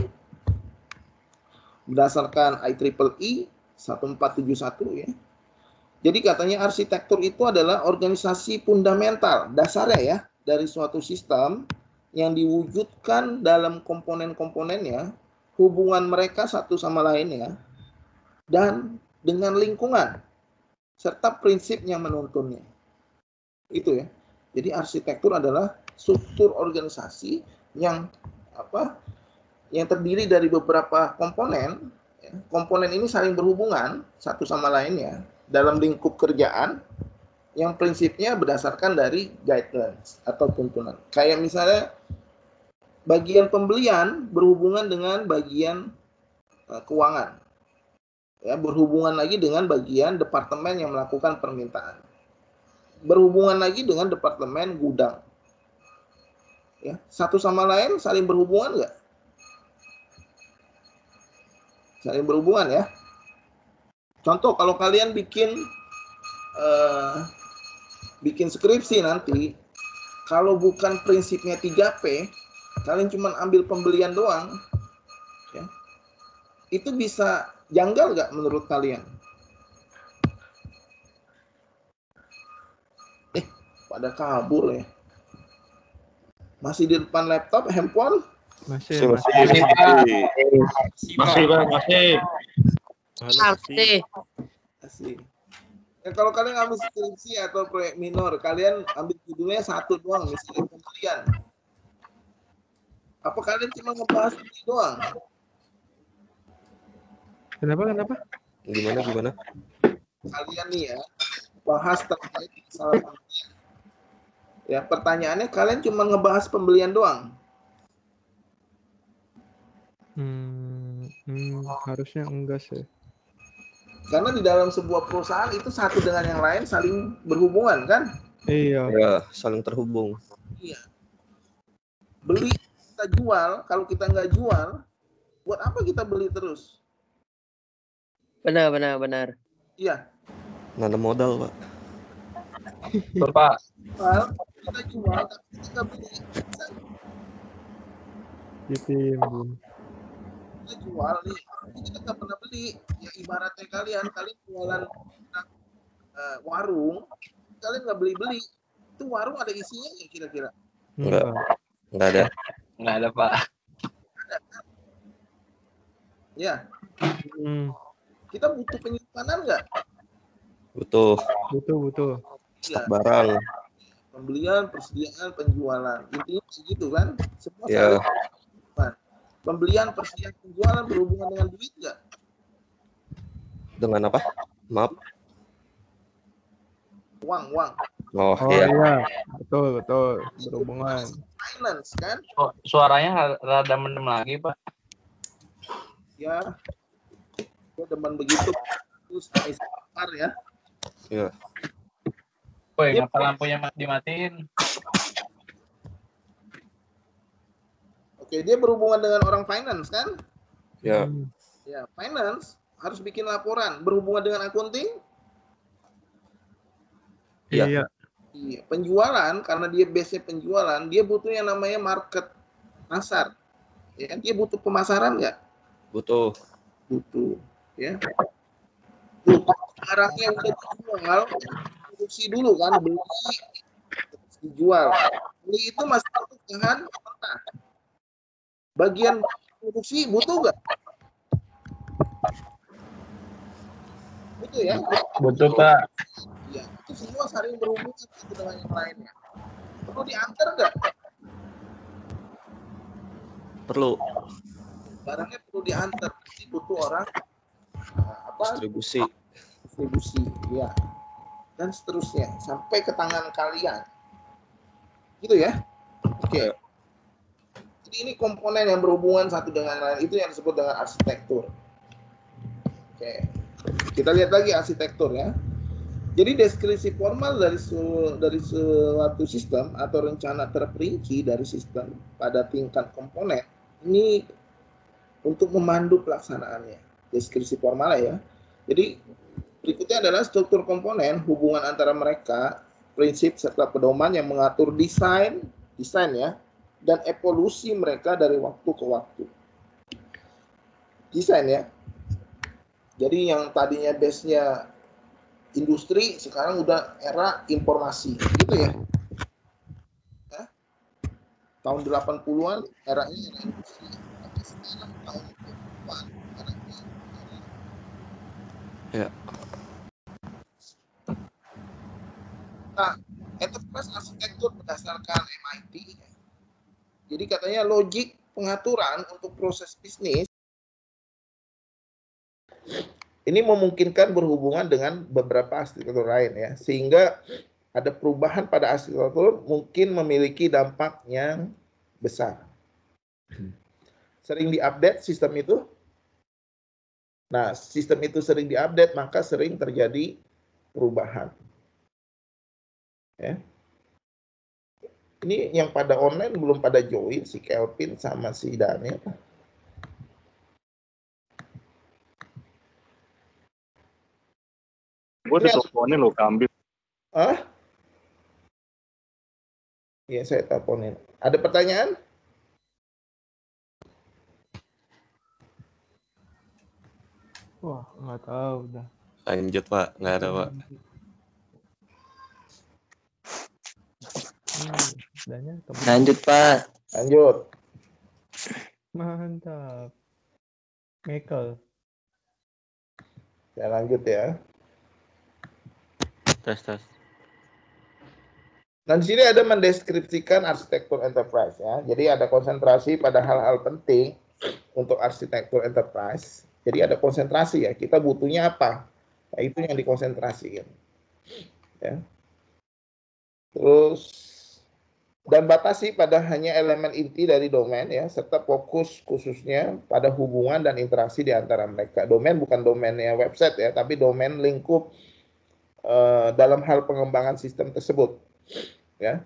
Berdasarkan I triple E seribu empat ratus tujuh puluh satu ya. Jadi katanya arsitektur itu adalah organisasi fundamental, dasarnya ya, dari suatu sistem yang diwujudkan dalam komponen-komponennya, hubungan mereka satu sama lainnya, dan dengan lingkungan, serta prinsip yang menuntunnya. Itu ya. Jadi arsitektur adalah struktur organisasi yang apa? Yang terdiri dari beberapa komponen, ya. Komponen ini saling berhubungan satu sama lainnya dalam lingkup kerjaan yang prinsipnya berdasarkan dari guidelines atau tuntunan. Kayak misalnya bagian pembelian berhubungan dengan bagian uh, keuangan, ya, berhubungan lagi dengan bagian departemen yang melakukan permintaan, berhubungan lagi dengan departemen gudang. Ya, satu sama lain saling berhubungan nggak? Saling berhubungan ya. Contoh kalau kalian bikin uh, bikin skripsi nanti, kalau bukan prinsipnya tiga P, kalian cuma ambil pembelian doang, ya, itu bisa janggal nggak menurut kalian? Eh, pada kabur ya. Masih di depan laptop, handphone? Masih, Masih, masih. masih. Masih, Pak, masih. Pasti. Asik. Ya, kalau kalian ambil skripsi atau proyek minor, kalian ambil judulnya satu doang, misalnya pembelian. Apa kalian cuma ngebahas ini doang? Kenapa, kenapa? Gimana, gimana? Kalian nih ya, bahas terkait masalah pembelian. Ya, pertanyaannya kalian cuma ngebahas pembelian doang. Hmm, hmm, harusnya enggak sih. Karena di dalam sebuah perusahaan itu satu dengan yang lain saling berhubungan kan? Iya. Ya, saling terhubung. Iya. Beli kita jual, kalau kita nggak jual, buat apa kita beli terus? Benar, benar, benar. Iya. Nanam modal, Pak. Bapak, Jual, kita jual, tapi kita nggak beli. Bisa Ditimbun. kita jual nih, tapi kita nggak pernah beli. Ya ibaratnya kalian, kalian jualan uh, warung, kalian nggak beli-beli. Itu warung ada isinya nggak kira-kira? Enggak. Enggak. Enggak ada. nggak ada, Pak. Ya, Hmm, kita butuh penyimpanan nggak? Butuh butuh, butuh. Iya. barang. Pembelian, persediaan, penjualan. Intinya segitu kan? Semua Ya, saling berhubungan. Pembelian, persediaan, penjualan berhubungan dengan duit nggak? dengan apa? Maaf. Uang, uang. Oh, Oh iya. iya, betul, betul. Berhubungan. Finance kan? Su- Suaranya rada mendem lagi, Pak. Ya, gue demen begitu. Terus besar ya. Iya. Woi, Yep. ngapa lampunya ma- dimatiin? Oke, dia berhubungan dengan orang finance kan? Ya, Hmm, Ya, finance harus bikin laporan. Berhubungan dengan accounting? Iya. Iya. Iya. Penjualan, karena dia base-nya penjualan, dia butuh yang namanya market, pasar. Ya kan? Dia butuh pemasaran nggak? butuh. Butuh. Ya. Tuh, barangnya udah dijual, produksi dulu kan, beli, terus dijual. Beli itu masih butuh bahan mentah. Bagian produksi butuh nggak? Butuh ya? Betul, Pak. Iya, itu semua saling berhubungan satu dengan yang lainnya. Perlu diantar nggak? Perlu Barangnya perlu diantar, pasti butuh orang uh, apa? distribusi. Distribusi, ya, dan seterusnya sampai ke tangan kalian. Gitu ya. Oke. Jadi ini komponen yang berhubungan satu dengan lain, itu yang disebut dengan arsitektur. Oke. Kita lihat lagi arsitektur ya. Jadi deskripsi formal dari su, dari suatu sistem atau rencana terperinci dari sistem pada tingkat komponen ini untuk memandu pelaksanaannya. Deskripsi formal ya. Jadi berikutnya adalah struktur komponen, hubungan antara mereka, prinsip serta pedoman yang mengatur desain, desain ya, dan evolusi mereka dari waktu ke waktu. Desain ya. Jadi yang tadinya base-nya industri, sekarang udah era informasi, gitu ya. Ya? Tahun delapan puluhan, eranya era industri. Tapi sekarang tahun dua puluhan, eranya Ya. Nah, enterprise arsitektur berdasarkan M I T. Jadi katanya logik pengaturan untuk proses bisnis ini memungkinkan berhubungan dengan beberapa arsitektur lain ya, sehingga ada perubahan pada arsitektur mungkin memiliki dampak yang besar. Sering diupdate sistem itu. Nah, sistem itu sering diupdate, maka sering terjadi perubahan. Ya. Ini yang pada online belum pada join, si Kelvin sama si Daniel. Gue udah teleponin lo, Kambil. Ah? Iya, saya teleponin. Ada pertanyaan? Wah, nggak tahu dah. Lanjut Pak, nggak ada Pak. Hmm, Daniel, temen. Lanjut Pak. Lanjut. Mantap. Michael. Ya, lanjut ya. Tes, tes. Dan di sini ada mendeskripsikan arsitektur enterprise ya. Jadi ada konsentrasi pada hal-hal penting untuk arsitektur enterprise. Jadi ada konsentrasi ya. Kita butuhnya apa? Nah, itu yang dikonsentrasikan. Ya. Terus dan batasi pada hanya elemen inti dari domain ya, serta fokus khususnya pada hubungan dan interaksi di antara mereka. Domain bukan domainnya website ya, tapi domain lingkup uh, dalam hal pengembangan sistem tersebut. Ya.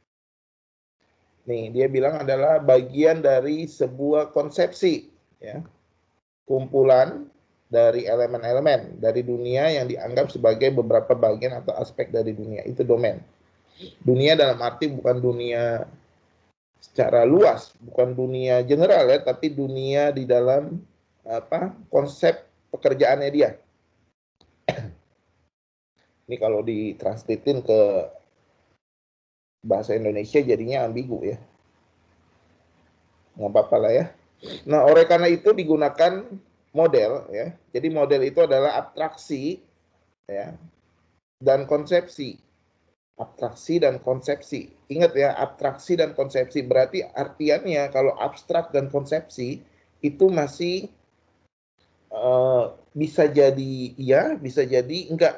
Nih, dia bilang adalah bagian dari sebuah konsepsi ya. Kumpulan dari elemen-elemen dari dunia yang dianggap sebagai beberapa bagian atau aspek dari dunia. Itu domain. Dunia dalam arti bukan dunia secara luas, bukan dunia general ya, tapi dunia di dalam apa konsep pekerjaannya dia. Ini kalau ditranslatein ke bahasa Indonesia jadinya ambigu ya. Nggak apa-apa lah ya. Nah, oleh karena itu digunakan model ya. Jadi model itu adalah abstraksi ya dan konsepsi. Abstraksi dan konsepsi. Ingat ya, abstraksi dan konsepsi berarti artiannya kalau abstrak dan konsepsi itu masih uh, bisa jadi iya, bisa jadi enggak.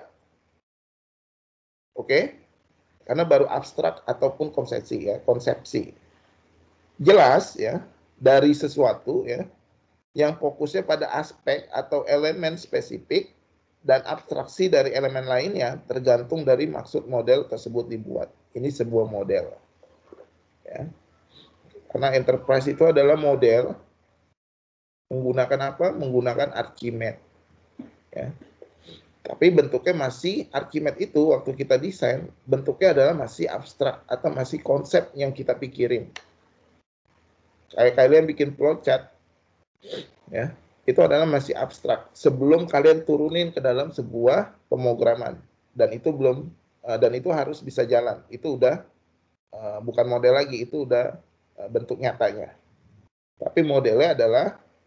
Oke? Okay? Karena baru abstrak ataupun konsepsi ya, konsepsi. Jelas ya, dari sesuatu ya yang fokusnya pada aspek atau elemen spesifik dan abstraksi dari elemen lainnya tergantung dari maksud model tersebut dibuat. Ini sebuah model. Ya. Karena enterprise itu adalah model menggunakan apa? Menggunakan Archimedes. Ya. Tapi bentuknya masih Archimedes itu waktu kita desain bentuknya adalah masih abstrak atau masih konsep yang kita pikirin. Kayak kalian bikin flowchart, ya. Itu adalah masih abstrak sebelum kalian turunin ke dalam sebuah pemrograman dan itu belum uh, dan itu harus bisa jalan. Itu udah uh, bukan model lagi, itu udah uh, bentuk nyatanya. Tapi modelnya adalah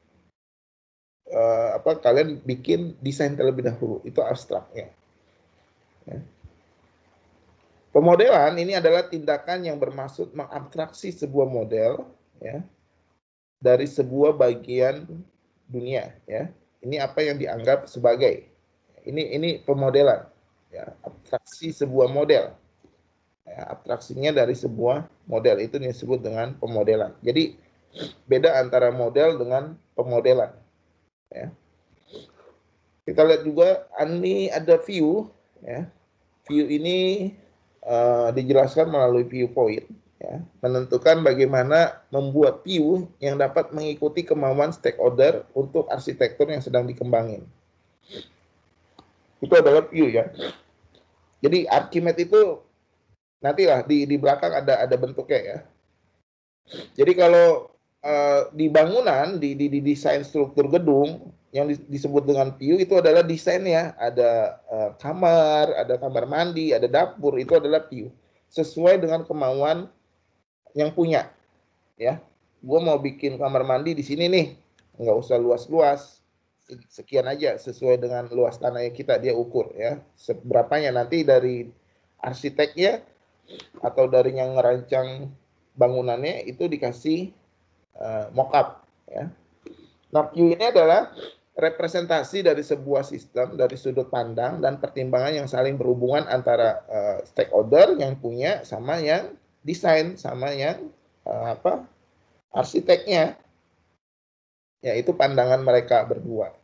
uh, apa kalian bikin desain terlebih dahulu, itu abstraknya. Ya. Pemodelan ini adalah tindakan yang bermaksud mengabstraksi sebuah model ya dari sebuah bagian dunia ya. Ini apa yang dianggap sebagai ini ini pemodelan ya, abstraksi sebuah model. Ya, abstraksinya dari sebuah model itu disebut dengan pemodelan. Jadi beda antara model dengan pemodelan. Ya. Kita lihat juga ini ada view. Ya. View ini uh, dijelaskan melalui viewpoint. Ya. Menentukan bagaimana membuat view yang dapat mengikuti kemauan stakeholder untuk arsitektur yang sedang dikembangin. Itu adalah view ya. Jadi Archimedes itu nantilah di di belakang ada ada bentuknya ya. Jadi kalau uh, di bangunan di, di di desain struktur gedung yang di, disebut dengan view itu adalah desainnya, ada uh, kamar, ada kamar mandi, ada dapur, itu adalah view sesuai dengan kemauan yang punya ya. Gue mau bikin kamar mandi di sini nih, nggak usah luas-luas, sekian aja sesuai dengan luas tanah yang kita dia ukur ya. Seberapanya nanti dari arsiteknya atau dari yang ngerancang bangunannya itu dikasih uh, mock-up ya. Nah, view ini adalah representasi dari sebuah sistem dari sudut pandang dan pertimbangan yang saling berhubungan antara uh, stakeholder yang punya sama yang desain sama yang uh, apa arsiteknya. Ya, itu pandangan mereka berdua.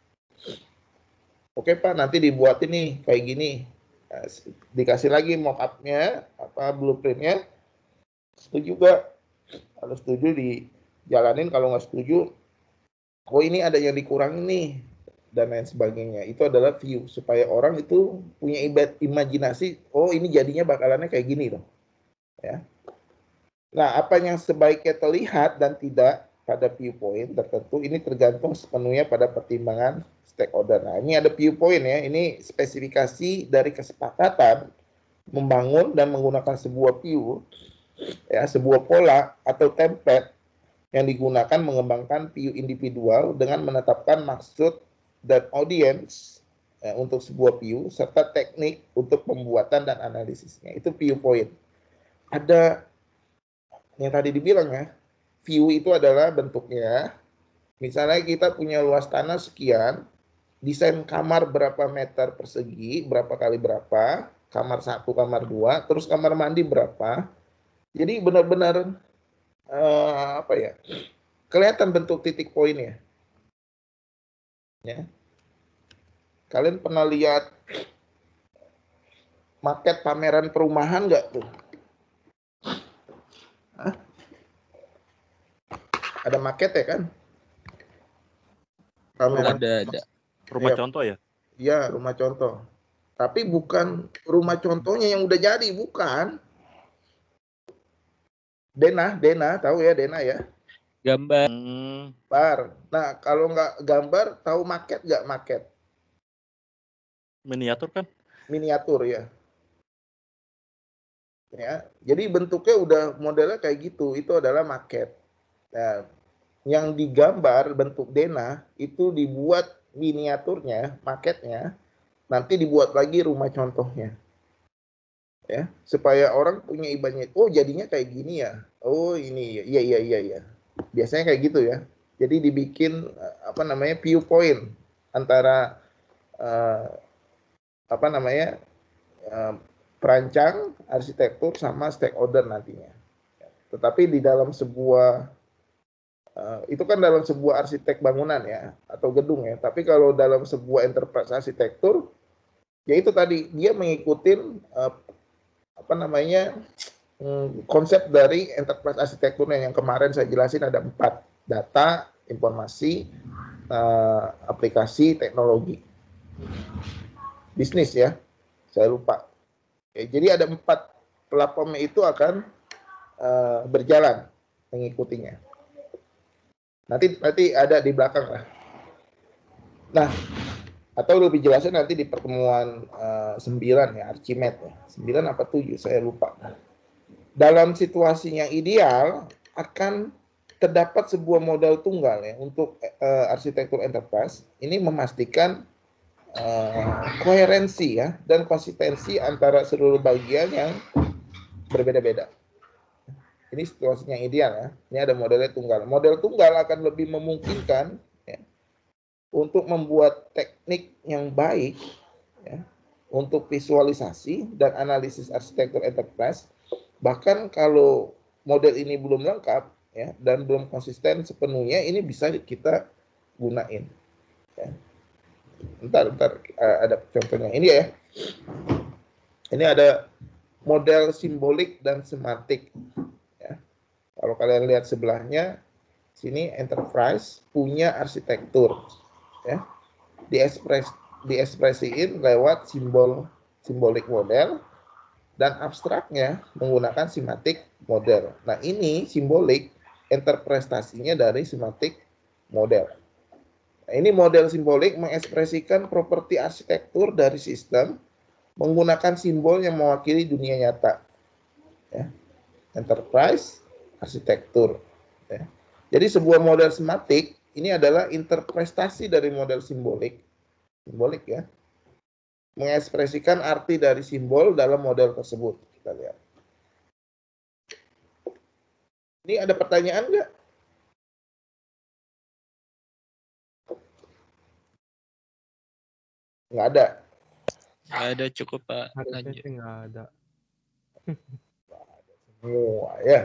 Oke Pak, nanti dibuat ini kayak gini. Nah, dikasih lagi mock-up-nya, apa blueprint-nya. Setuju gak? Kalau setuju dijalanin, kalau nggak setuju, oh ini ada yang dikurangi nih, dan lain sebagainya. Itu adalah view, supaya orang itu punya imajinasi, oh ini jadinya bakalannya kayak gini loh. Ya. Nah, apa yang sebaiknya terlihat dan tidak pada viewpoint tertentu, ini tergantung sepenuhnya pada pertimbangan stakeholder. Nah, ini ada viewpoint ya, ini spesifikasi dari kesepakatan membangun dan menggunakan sebuah view, ya, sebuah pola atau template yang digunakan mengembangkan view individual dengan menetapkan maksud dan audience ya, untuk sebuah view serta teknik untuk pembuatan dan analisisnya. Itu viewpoint. Ada yang tadi dibilang ya, view itu adalah bentuknya, misalnya kita punya luas tanah sekian, desain kamar berapa meter persegi, berapa kali berapa, kamar satu, kamar dua, terus kamar mandi berapa. Jadi benar-benar uh, apa ya, kelihatan bentuk titik poinnya. Ya. Kalian pernah lihat maket pameran perumahan nggak tuh? Hah? Ada maket ya kan? Pameran Ada, ada. Rumah ya, contoh ya? Iya, rumah contoh. Tapi bukan rumah contohnya yang udah jadi, bukan. Dena, Dena, tahu ya Dena ya? Gambar. Hmm, Bar. Nah, kalau nggak gambar, tahu maket nggak maket? miniatur kan? Miniatur ya. Ya, jadi bentuknya udah modelnya kayak gitu. Itu adalah maket. Nah, yang digambar bentuk Dena itu dibuat miniaturnya, maketnya, nanti dibuat lagi rumah contohnya. Ya, supaya orang punya ibaratnya, oh jadinya kayak gini ya. Oh ini iya iya iya iya. Biasanya kayak gitu ya. Jadi dibikin apa namanya viewpoint antara uh, apa namanya uh, perancang arsitektur sama stakeholder nantinya. Tetapi di dalam sebuah uh, itu kan dalam sebuah arsitek bangunan ya atau gedung ya. Tapi kalau dalam sebuah enterprise arsitektur, ya itu tadi dia mengikuti uh, apa namanya um, konsep dari enterprise arsitekturnya yang kemarin saya jelasin ada empat: data, informasi, uh, aplikasi, teknologi, bisnis ya. Saya lupa. Oke, jadi ada empat platformnya itu akan uh, berjalan mengikutinya. Nanti nanti ada di belakang lah. Nah, atau lebih jelasnya nanti di pertemuan uh, sembilan ya, Archimedes ya. sembilan apa tujuh, saya lupa. Dalam situasi yang ideal akan terdapat sebuah modal tunggal ya untuk uh, arsitektur enterprise. Ini memastikan Uh, koherensi ya dan konsistensi antara seluruh bagian yang berbeda-beda. Ini situasinya ideal ya. Ini ada modelnya tunggal. Model tunggal akan lebih memungkinkan ya, untuk membuat teknik yang baik ya, untuk visualisasi dan analisis arsitektur enterprise. Bahkan kalau model ini belum lengkap ya dan belum konsisten sepenuhnya, ini bisa kita gunain. Ya. Bentar, bentar, ada contohnya. Ini ya. Ini ada model simbolik dan semantik. Ya. Kalau kalian lihat sebelahnya, sini enterprise punya arsitektur. Ya. Diekspres, diekspresiin lewat simbol simbolik model, dan abstraknya menggunakan semantik model. Nah, ini simbolik interpretasinya dari semantik model. Nah, ini model simbolik mengekspresikan properti arsitektur dari sistem menggunakan simbol yang mewakili dunia nyata. Ya. Enterprise, arsitektur. Ya. Jadi sebuah model semantik ini adalah interpretasi dari model simbolik. Simbolik ya. Mengekspresikan arti dari simbol dalam model tersebut. Kita lihat. Ini ada pertanyaan nggak? Nggak ada. Nggak ada, cukup Pak. Harusnya Lanjut. sih nggak ada. Semua ya.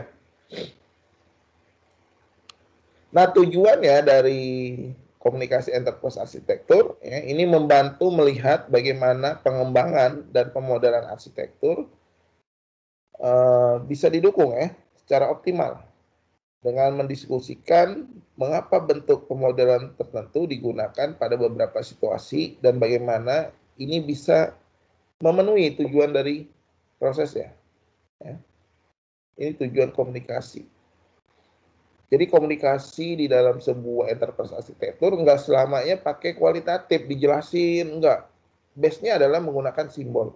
Nah, tujuannya dari komunikasi enterprise arsitektur ya, ini membantu melihat bagaimana pengembangan dan pemodelan arsitektur uh, bisa didukung ya secara optimal dengan mendiskusikan mengapa bentuk pemodelan tertentu digunakan pada beberapa situasi dan bagaimana ini bisa memenuhi tujuan dari prosesnya. Ya. Ini tujuan komunikasi. Jadi komunikasi di dalam sebuah enterprise arsitektur enggak selamanya pakai kualitatif, dijelasin, enggak. Base-nya adalah menggunakan simbol.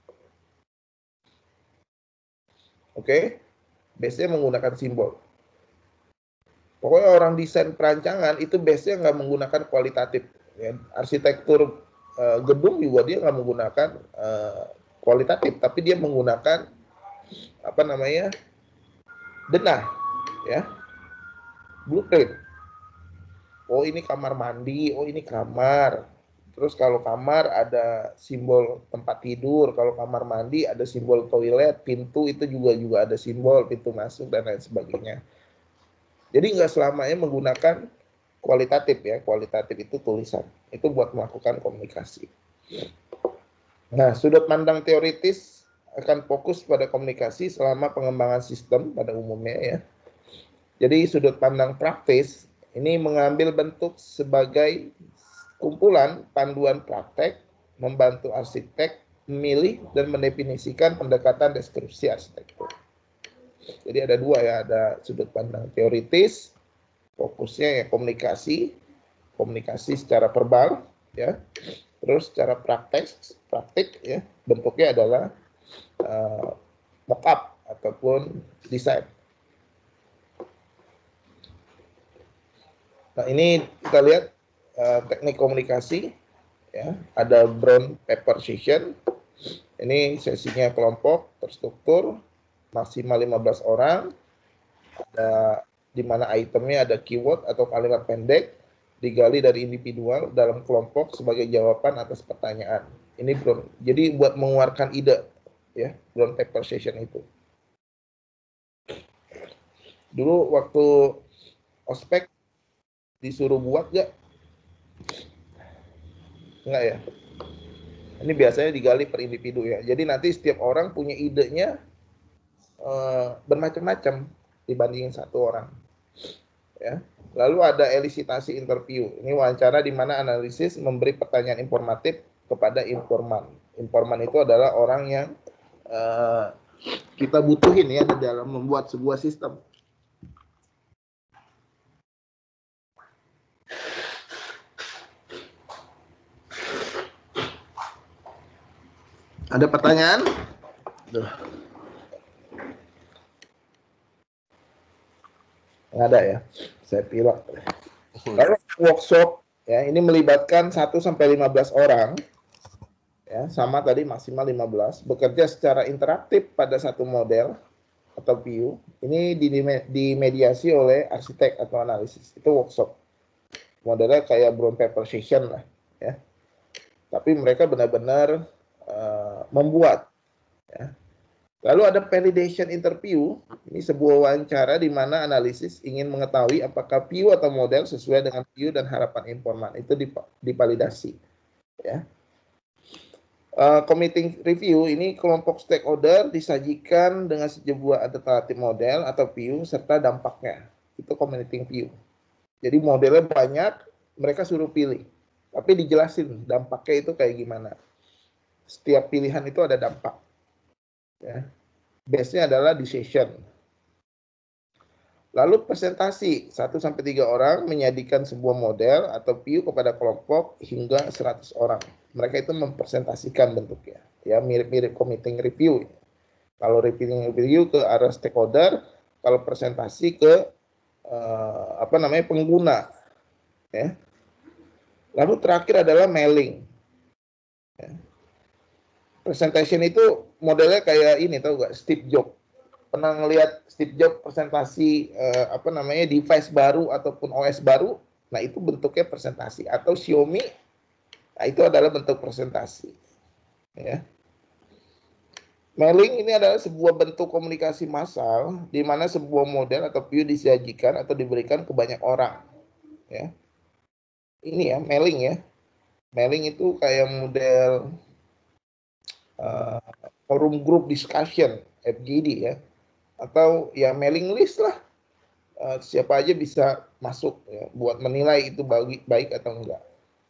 Oke? Okay? Base-nya menggunakan simbol. Pokoknya orang desain perancangan itu base-nya nggak menggunakan kualitatif. Ya, arsitektur uh, gedung juga dia nggak menggunakan uh, kualitatif, tapi dia menggunakan apa namanya denah, ya, blueprint. Oh ini kamar mandi, oh ini kamar. Terus kalau kamar ada simbol tempat tidur, kalau kamar mandi ada simbol toilet, pintu itu juga juga ada simbol pintu masuk dan lain sebagainya. Jadi nggak selamanya menggunakan kualitatif ya, kualitatif itu tulisan, itu buat melakukan komunikasi. Nah, sudut pandang teoritis akan fokus pada komunikasi selama pengembangan sistem pada umumnya ya. Jadi sudut pandang praktis ini mengambil bentuk sebagai kumpulan panduan praktek, membantu arsitek memilih dan mendefinisikan pendekatan deskripsi arsitektur. Jadi ada dua ya, ada sudut pandang teoritis, fokusnya ya komunikasi, komunikasi secara verbal ya. Terus secara praktek, praktik ya, bentuknya adalah uh, mock-up ataupun desain. Nah, ini kita lihat uh, teknik komunikasi ya, ada brown paper session. Ini sesinya kelompok terstruktur maksimal lima belas orang, ada di mana itemnya ada keyword atau kalimat pendek, digali dari individual dalam kelompok sebagai jawaban atas pertanyaan. Ini brown, jadi buat mengeluarkan ide, ya, brown paper session itu. Dulu waktu ospek disuruh buat nggak? Enggak ya? Ini biasanya digali per individu ya. Jadi nanti setiap orang punya idenya Uh, bermacam-macam dibandingin satu orang, ya. Lalu ada elisitasi interview. Ini wawancara di mana analisis memberi pertanyaan informatif kepada informan. Informan itu adalah orang yang uh, kita butuhin ya dalam membuat sebuah sistem. Ada pertanyaan? Duh. Nggak ada ya, saya pilih. Lalu workshop ya, ini melibatkan satu sampai lima belas orang ya, sama tadi maksimal lima belas, bekerja secara interaktif pada satu model atau view. Ini dimediasi oleh arsitek atau analisis. Itu workshop. Modelnya kayak brown paper session lah ya. Tapi mereka benar-benar uh, membuat. Ya. Lalu ada validation interview, ini sebuah wawancara di mana analisis ingin mengetahui apakah view atau model sesuai dengan view dan harapan informan, itu divalidasi. Ya. Uh, committing review, ini kelompok stakeholder disajikan dengan sebuah alternatif model atau view serta dampaknya, itu committing view. Jadi modelnya banyak, mereka suruh pilih, tapi dijelasin dampaknya itu kayak gimana. Setiap pilihan itu ada dampak. Ya. Base-nya adalah decision. Lalu presentasi, satu sampai tiga orang menyajikan sebuah model atau view kepada kelompok hingga seratus orang. Mereka itu mempresentasikan bentuknya. Ya, mirip-mirip committing review. Kalau reviewing review ke arah stakeholder, kalau presentasi ke uh, apa namanya pengguna. Ya. Lalu terakhir adalah mailing. Ya. Presentation itu modelnya kayak ini, tahu gak? Steve Jobs. Pernah ngelihat Steve Jobs presentasi eh, apa namanya device baru ataupun O S baru? Nah, itu bentuknya presentasi. Atau Xiaomi, nah itu adalah bentuk presentasi. Ya. Mailing ini adalah sebuah bentuk komunikasi massal di mana sebuah model atau view disajikan atau diberikan ke banyak orang. Ya. Ini ya, mailing ya. Mailing itu kayak model Uh, forum group discussion F G D ya, atau ya mailing list lah, uh, siapa aja bisa masuk ya, buat menilai itu baik, baik atau enggak.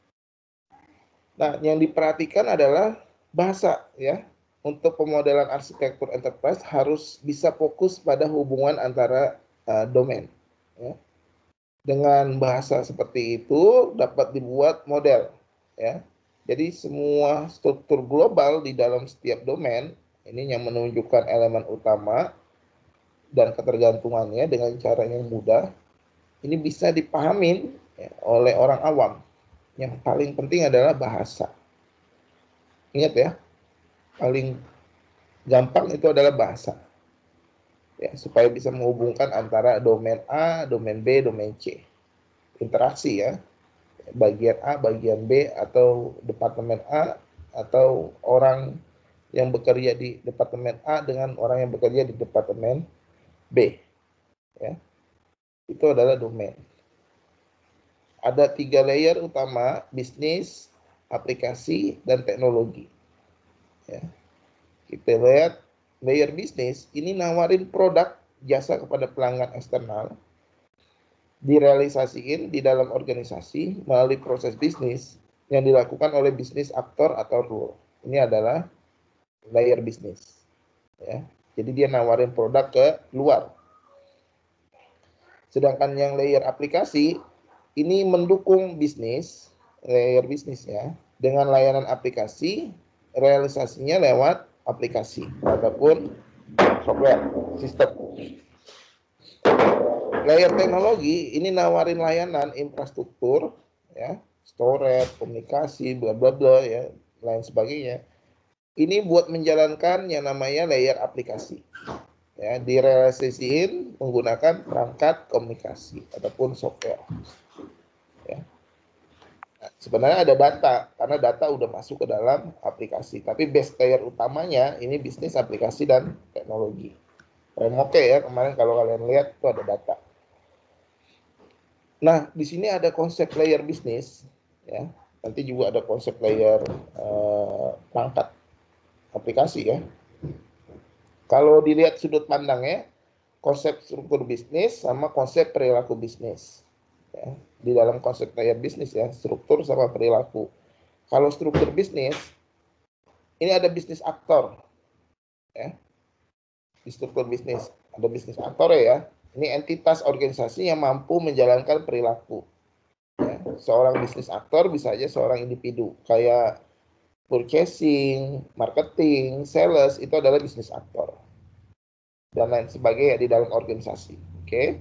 Nah, yang diperhatikan adalah bahasa ya. Untuk pemodelan arsitektur enterprise harus bisa fokus pada hubungan antara uh, domain. Ya. Dengan bahasa seperti itu dapat dibuat model ya. Jadi semua struktur global di dalam setiap domain ini yang menunjukkan elemen utama dan ketergantungannya dengan cara yang mudah. Ini bisa dipahamin ya, oleh orang awam. Yang paling penting adalah bahasa. Ingat ya, paling gampang itu adalah bahasa. Ya, supaya bisa menghubungkan antara domain A, domain B, domain C. Interaksi ya. Bagian A, bagian B, atau departemen A, atau orang yang bekerja di departemen A dengan orang yang bekerja di departemen B. Ya. Itu adalah domain. Ada tiga layer utama, bisnis, aplikasi, dan teknologi. Ya. Kita lihat layer bisnis, ini nawarin produk jasa kepada pelanggan eksternal, direalisasikan di dalam organisasi melalui proses bisnis yang dilakukan oleh bisnis aktor atau role. Ini adalah layer bisnis. Ya. Jadi dia nawarin produk ke luar. Sedangkan yang layer aplikasi ini mendukung bisnis, layer bisnisnya dengan layanan aplikasi, realisasinya lewat aplikasi ataupun software sistem. Layer teknologi ini nawarin layanan infrastruktur ya, storage, komunikasi, bla bla bla ya, lain sebagainya. Ini buat menjalankan yang namanya layer aplikasi. Ya, direalisasikan menggunakan perangkat komunikasi ataupun software. Ya. Nah, sebenarnya ada data karena data udah masuk ke dalam aplikasi, tapi base layer utamanya ini bisnis, aplikasi, dan teknologi. Keren oke ya, kemarin kalau kalian lihat itu ada data. Nah, di sini ada konsep layer bisnis, ya. Nanti juga ada konsep layer uh, perangkat aplikasi ya. Kalau dilihat sudut pandangnya, konsep struktur bisnis sama konsep perilaku bisnis. Ya. Di dalam konsep layer bisnis ya, struktur sama perilaku. Kalau struktur bisnis, ini ada bisnis aktor, ya. Di struktur bisnis ada bisnis aktor ya. Ini entitas organisasi yang mampu menjalankan perilaku. Ya, seorang bisnis aktor bisa aja seorang individu. Kayak purchasing, marketing, sales, itu adalah bisnis aktor. Dan lain sebagainya di dalam organisasi. Oke. Okay?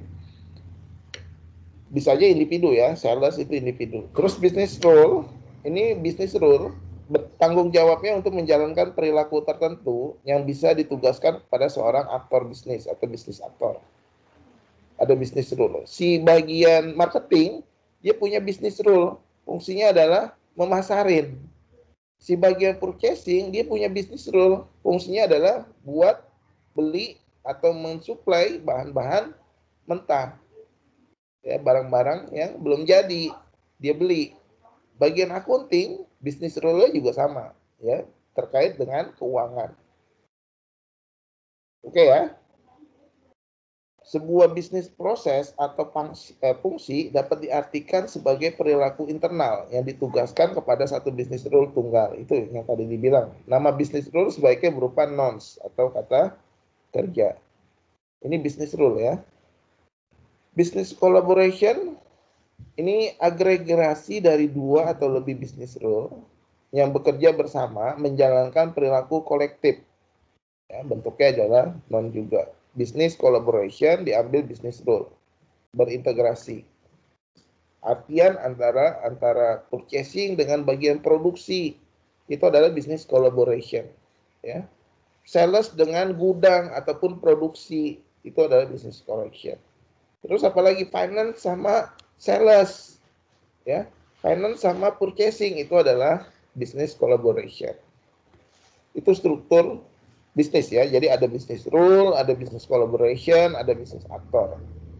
Bisa aja individu ya, sales itu individu. Terus bisnis role, ini bisnis role bertanggung jawabnya untuk menjalankan perilaku tertentu yang bisa ditugaskan kepada seorang aktor bisnis atau bisnis aktor. Ada bisnis rule. Si bagian marketing, dia punya bisnis rule. Fungsinya adalah memasarin. Si bagian purchasing dia punya business rule. Fungsinya adalah buat beli atau mensuplai bahan-bahan mentah. Ya, barang-barang yang belum jadi dia beli. Bagian accounting, business rule-nya juga sama, ya, terkait dengan keuangan. Oke ya. Sebuah bisnis proses atau fungsi, eh, fungsi dapat diartikan sebagai perilaku internal yang ditugaskan kepada satu bisnis rule tunggal. Itu yang tadi dibilang. Nama bisnis rule sebaiknya berupa nouns atau kata kerja. Ini bisnis rule ya. Business collaboration ini agregasi dari dua atau lebih bisnis rule yang bekerja bersama menjalankan perilaku kolektif. Ya, bentuknya adalah noun juga. Business collaboration diambil business rule, berintegrasi. Artian antara antara purchasing dengan bagian produksi itu adalah business collaboration. Ya, sales dengan gudang ataupun produksi itu adalah business collaboration. Terus apalagi finance sama sales, ya, finance sama purchasing itu adalah business collaboration. Itu struktur bisnis ya, jadi ada business rule, ada business collaboration, ada business actor.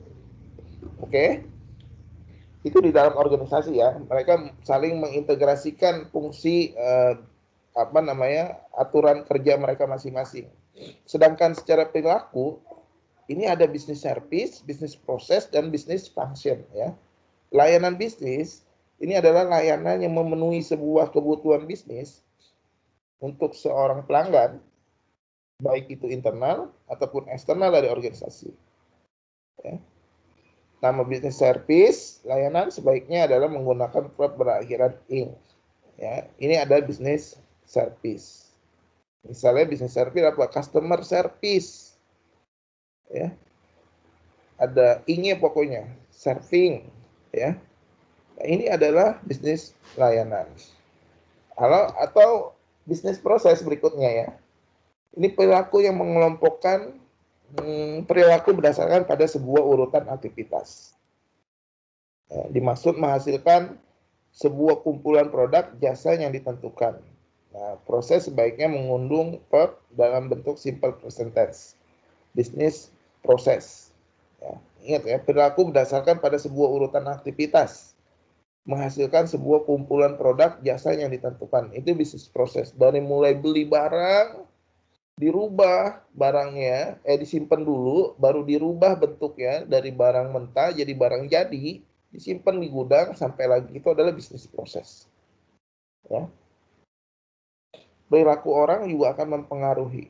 Oke, itu di dalam organisasi ya, mereka saling mengintegrasikan fungsi eh, apa namanya aturan kerja mereka masing-masing. Sedangkan secara perilaku ini ada business service, business process, dan business function ya. Layanan bisnis ini adalah layanan yang memenuhi sebuah kebutuhan bisnis untuk seorang pelanggan, baik itu internal ataupun eksternal dari organisasi. Ya. Nama bisnis service layanan sebaiknya adalah menggunakan verb berakhiran ing. Ya, ini ada bisnis service. Misalnya bisnis service apa? Customer service. Ya, ada ingnya pokoknya, serving. Ya, nah, ini adalah bisnis layanan. Halo, atau bisnis proses berikutnya ya. Ini perilaku yang mengelompokkan hmm, perilaku berdasarkan pada sebuah urutan aktivitas. Ya, dimaksud menghasilkan sebuah kumpulan produk jasa yang ditentukan. Nah, proses sebaiknya mengundang verb dalam bentuk simple present tense. Bisnis proses. Ya, ingat ya, perilaku berdasarkan pada sebuah urutan aktivitas. Menghasilkan sebuah kumpulan produk jasa yang ditentukan. Itu bisnis proses. Dari mulai beli barang, dirubah barangnya, eh disimpan dulu, baru dirubah bentuknya dari barang mentah jadi barang jadi, disimpan di gudang sampai lagi, itu adalah bisnis proses. Ya. Perilaku orang juga akan mempengaruhi.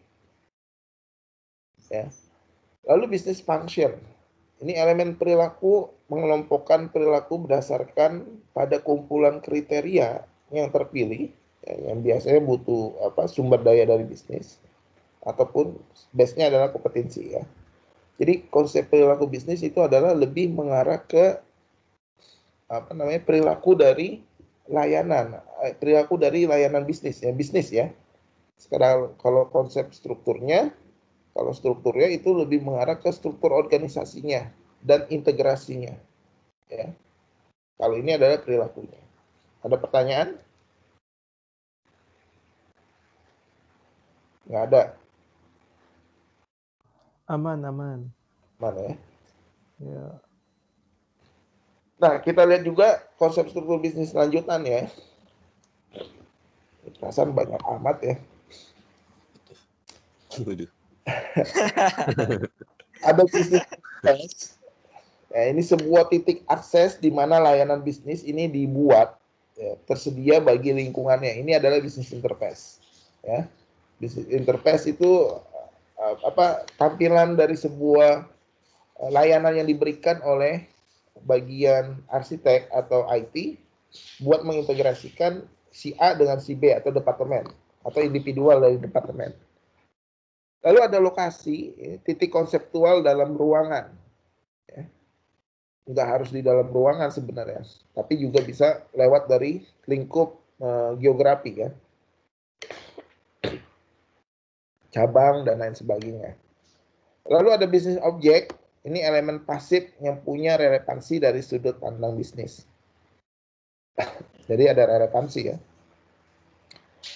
Ya. Lalu bisnis function. Ini elemen perilaku mengelompokkan perilaku berdasarkan pada kumpulan kriteria yang terpilih, ya, yang biasanya butuh apa sumber daya dari bisnis. Ataupun base-nya adalah kompetensi ya. Jadi konsep perilaku bisnis itu adalah lebih mengarah ke apa namanya perilaku dari layanan, perilaku dari layanan bisnis ya, bisnis ya. Sekarang kalau konsep strukturnya, kalau strukturnya itu lebih mengarah ke struktur organisasinya dan integrasinya ya. Kalau ini adalah perilakunya. Ada pertanyaan? Nggak ada. Aman, aman. Mana ya? Ya. Nah, kita lihat juga konsep struktur bisnis lanjutan ya. Perasaan banyak amat ya. Waduh. Ada bisnis interface. Ya, ini sebuah titik akses di mana layanan bisnis ini dibuat ya, tersedia bagi lingkungannya. Ini adalah bisnis interface. Ya. Bisnis interface itu apa tampilan dari sebuah layanan yang diberikan oleh bagian arsitek atau I T buat mengintegrasikan si A dengan si B atau departemen atau individual dari departemen. Lalu ada lokasi, titik konseptual dalam ruangan. Ya. Nggak harus di dalam ruangan sebenarnya, tapi juga bisa lewat dari lingkup uh, geografi ya. Cabang dan lain sebagainya. Lalu ada bisnis objek, ini elemen pasif yang punya relevansi dari sudut pandang bisnis. Jadi ada relevansi ya.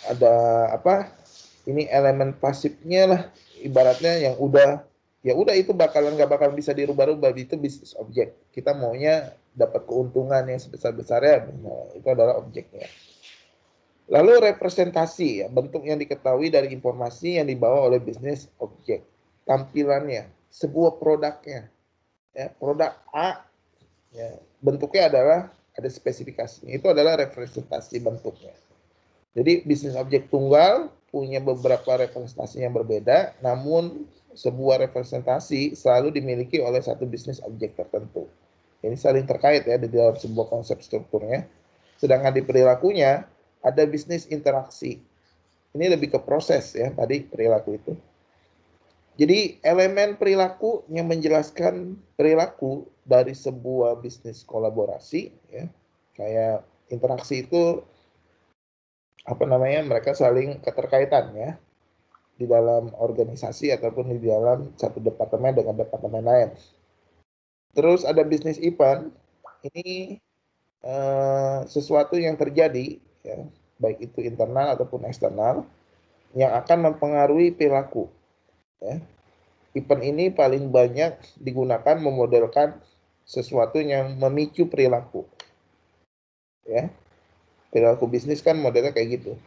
ada apa? Ini elemen pasifnya lah, ibaratnya yang udah ya udah itu bakalan nggak bakal bisa dirubah-rubah, itu bisnis objek. Kita maunya dapat keuntungan yang sebesar-besarnya, nah, itu adalah objeknya. Lalu representasi, ya, bentuk yang diketahui dari informasi yang dibawa oleh bisnis objek. Tampilannya, sebuah produknya, ya, produk A, ya, bentuknya adalah ada spesifikasinya. Itu adalah representasi bentuknya. Jadi bisnis objek tunggal punya beberapa representasi yang berbeda, namun sebuah representasi selalu dimiliki oleh satu bisnis objek tertentu. Ini saling terkait ya di dalam sebuah konsep strukturnya. Sedangkan di perilakunya ada bisnis interaksi. Ini lebih ke proses ya tadi perilaku itu. Jadi elemen perilaku yang menjelaskan perilaku dari sebuah bisnis kolaborasi ya. Kayak interaksi itu apa namanya? Mereka saling keterkaitan ya di dalam organisasi ataupun di dalam satu departemen dengan departemen lain. Terus ada bisnis event. Ini eh, sesuatu yang terjadi ya, baik itu internal ataupun eksternal, yang akan mempengaruhi perilaku. Ya. Event ini paling banyak digunakan memodelkan sesuatu yang memicu perilaku. Ya. Perilaku bisnis kan modelnya kayak gitu.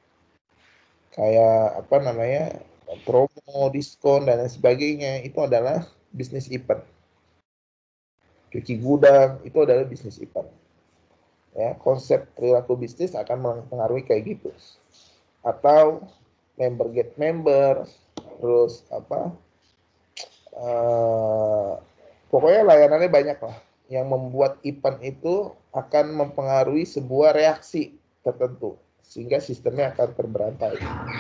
Kayak apa namanya, promo, diskon, dan lain sebagainya, itu adalah bisnis event. Cuci gudang, itu adalah bisnis event. Ya, konsep perilaku bisnis akan mempengaruhi kayak gitu. Atau member get member, terus apa, uh, pokoknya layanannya banyak lah. Yang membuat event itu akan mempengaruhi sebuah reaksi tertentu, sehingga sistemnya akan terberantai.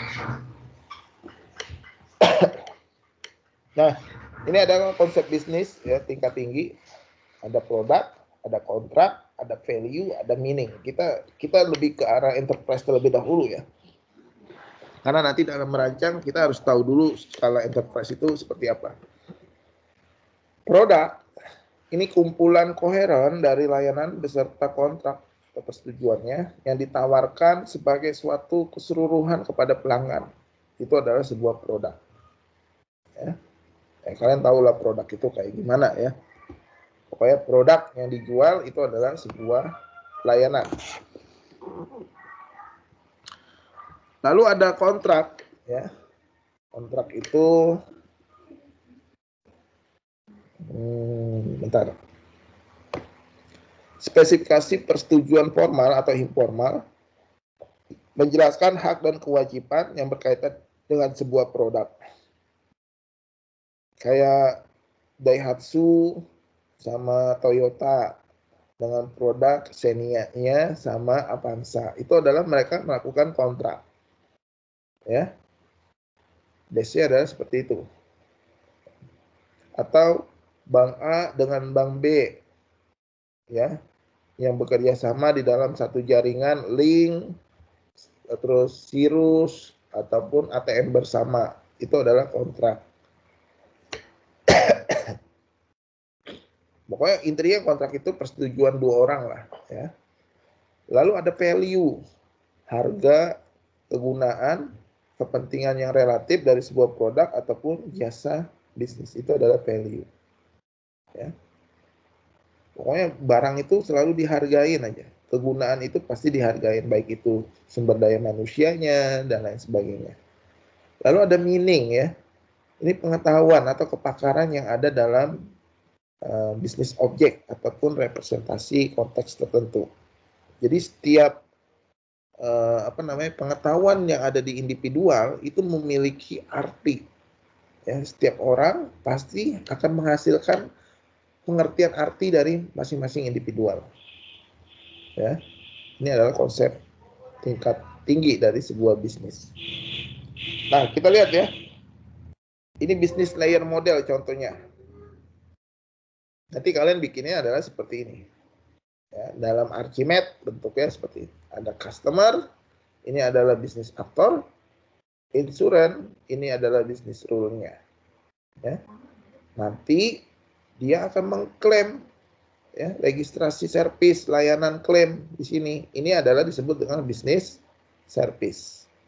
Nah, ini adalah konsep bisnis ya tingkat tinggi. Ada produk, ada kontrak, ada value, ada meaning. Kita kita lebih ke arah enterprise terlebih dahulu ya. Karena nanti dalam merancang kita harus tahu dulu skala enterprise itu seperti apa. Produk ini kumpulan koheren dari layanan beserta kontrak atau persetujuannya yang ditawarkan sebagai suatu keseluruhan kepada pelanggan. Itu adalah sebuah produk. Ya. Eh, kalian tahulah produk itu kayak gimana ya. Pokoknya produk yang dijual itu adalah sebuah layanan. Lalu ada kontrak, ya. Kontrak itu, hmm, bentar. Spesifikasi persetujuan formal atau informal menjelaskan hak dan kewajiban yang berkaitan dengan sebuah produk. Kayak Daihatsu sama Toyota dengan produk Xenia-nya sama Avanza. Itu adalah mereka melakukan kontrak. Ya. Biasanya adalah seperti itu. Atau Bank A dengan Bank B. Ya. Yang bekerja sama di dalam satu jaringan link, terus Sirus ataupun A T M bersama. Itu adalah kontrak. Pokoknya intinya kontrak itu persetujuan dua orang lah ya. Lalu ada value, harga, kegunaan, kepentingan yang relatif dari sebuah produk ataupun jasa bisnis, itu adalah value. Ya. Pokoknya barang itu selalu dihargain aja. Kegunaan itu pasti dihargain, baik itu sumber daya manusianya dan lain sebagainya. Lalu ada meaning ya. Ini pengetahuan atau kepakaran yang ada dalam Uh, bisnis objek ataupun representasi konteks tertentu. Jadi setiap uh, apa namanya pengetahuan yang ada di individual itu memiliki arti. Ya, setiap orang pasti akan menghasilkan pengertian arti dari masing-masing individual. Ya, ini adalah konsep tingkat tinggi dari sebuah bisnis. Nah, kita lihat ya. Ini bisnis layer model contohnya. Nanti kalian bikinnya adalah seperti ini. Ya, dalam Archimedes bentuknya seperti ini. Ada customer, ini adalah bisnis aktor, insurance, ini adalah bisnis rule-nya. Ya. Nanti dia akan mengklaim ya, registrasi servis, layanan klaim di sini. Ini adalah disebut dengan bisnis service.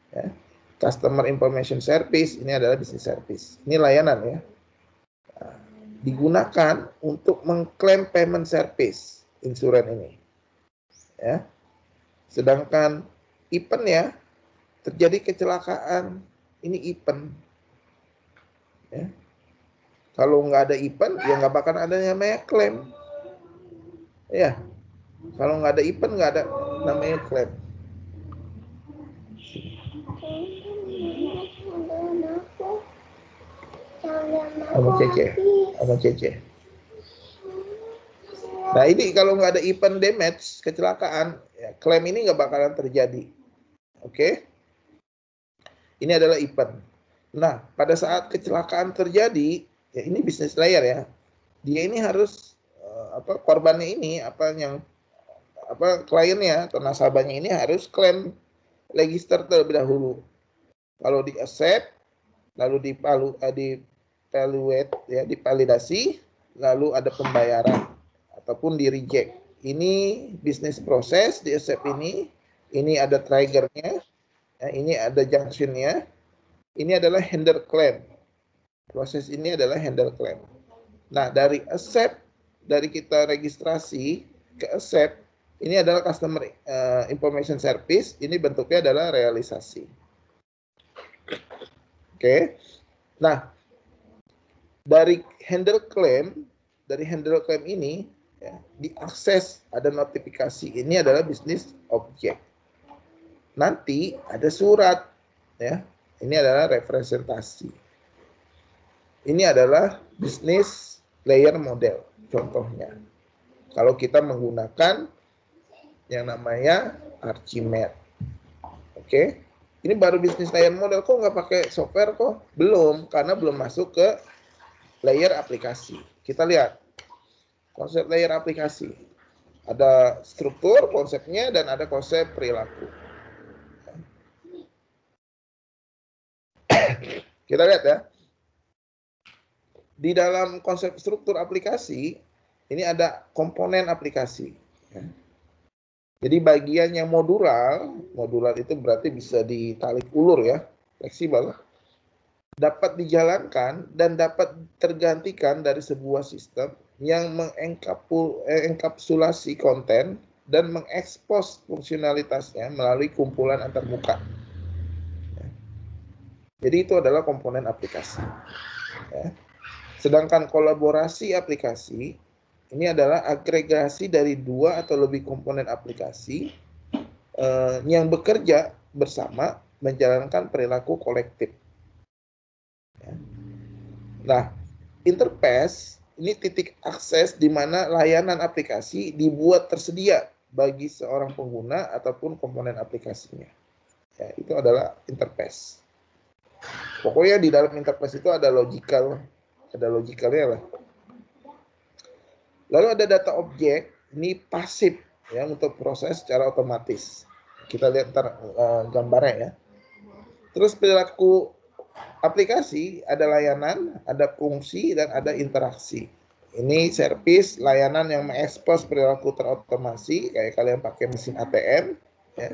Ya. Customer Information Service ini adalah business service. Ini layanan ya. Nah, digunakan untuk mengklaim payment service insuran ini. Ya. Sedangkan event ya, terjadi kecelakaan, ini event. Ya. Kalau nggak ada event, ya nggak bakal ada namanya klaim. Ya. Kalau nggak ada event, nggak ada namanya klaim. Sama Cece, sama Cece. Nah ini kalau nggak ada event damage, kecelakaan, ya, klaim ini nggak bakalan terjadi. Oke? Ini adalah event. Nah pada saat kecelakaan terjadi, ya ini business layer ya. Dia ini harus uh, apa korbannya ini apa yang apa kliennya atau nasabahnya ini harus klaim register terlebih dahulu. Kalau di accept, lalu dipalu, uh, di evaluate ya, divalidasi, lalu ada pembayaran ataupun di reject. Ini bisnis proses di accept ini, ini ada triggernya, ya, ini ada junctionnya, ini adalah handle claim. Proses ini adalah handle claim. Nah dari accept, dari kita registrasi ke accept, ini adalah customer uh, information service, ini bentuknya adalah realisasi. Oke, okay. Nah dari handle claim, dari handle claim ini ya, diakses ada notifikasi. Ini adalah bisnis objek. Nanti ada surat, ya. Ini adalah representasi. Ini adalah bisnis layer model. Contohnya, kalau kita menggunakan yang namanya Archimedes, oke. Okay? Ini baru bisnis layer model. Kok nggak pakai software kok? Belum, karena belum masuk ke layer aplikasi. Kita lihat konsep layer aplikasi. Ada struktur konsepnya dan ada konsep perilaku. Kita lihat ya. Di dalam konsep struktur aplikasi, ini ada komponen aplikasi. Jadi bagian yang modular, modular itu berarti bisa ditarik ulur ya, fleksibel, dapat dijalankan dan dapat tergantikan dari sebuah sistem yang mengenkapsulasi konten dan mengekspos fungsionalitasnya melalui kumpulan antarmuka. Jadi itu adalah komponen aplikasi. Ya. Sedangkan kolaborasi aplikasi ini adalah agregasi dari dua atau lebih komponen aplikasi eh, yang bekerja bersama menjalankan perilaku kolektif. Ya. Nah, interface ini titik akses di mana layanan aplikasi dibuat tersedia bagi seorang pengguna ataupun komponen aplikasinya. Ya, itu adalah interface. Pokoknya di dalam interface itu ada logical, ada logicalnya lah. Lalu ada data objek, ini pasif ya untuk proses secara otomatis. Kita lihat ntar uh, gambarnya ya. Terus perilaku aplikasi, ada layanan, ada fungsi, dan ada interaksi. Ini service layanan yang mengekspos perilaku terotomasi, kayak kalian pakai mesin A T M. Ya.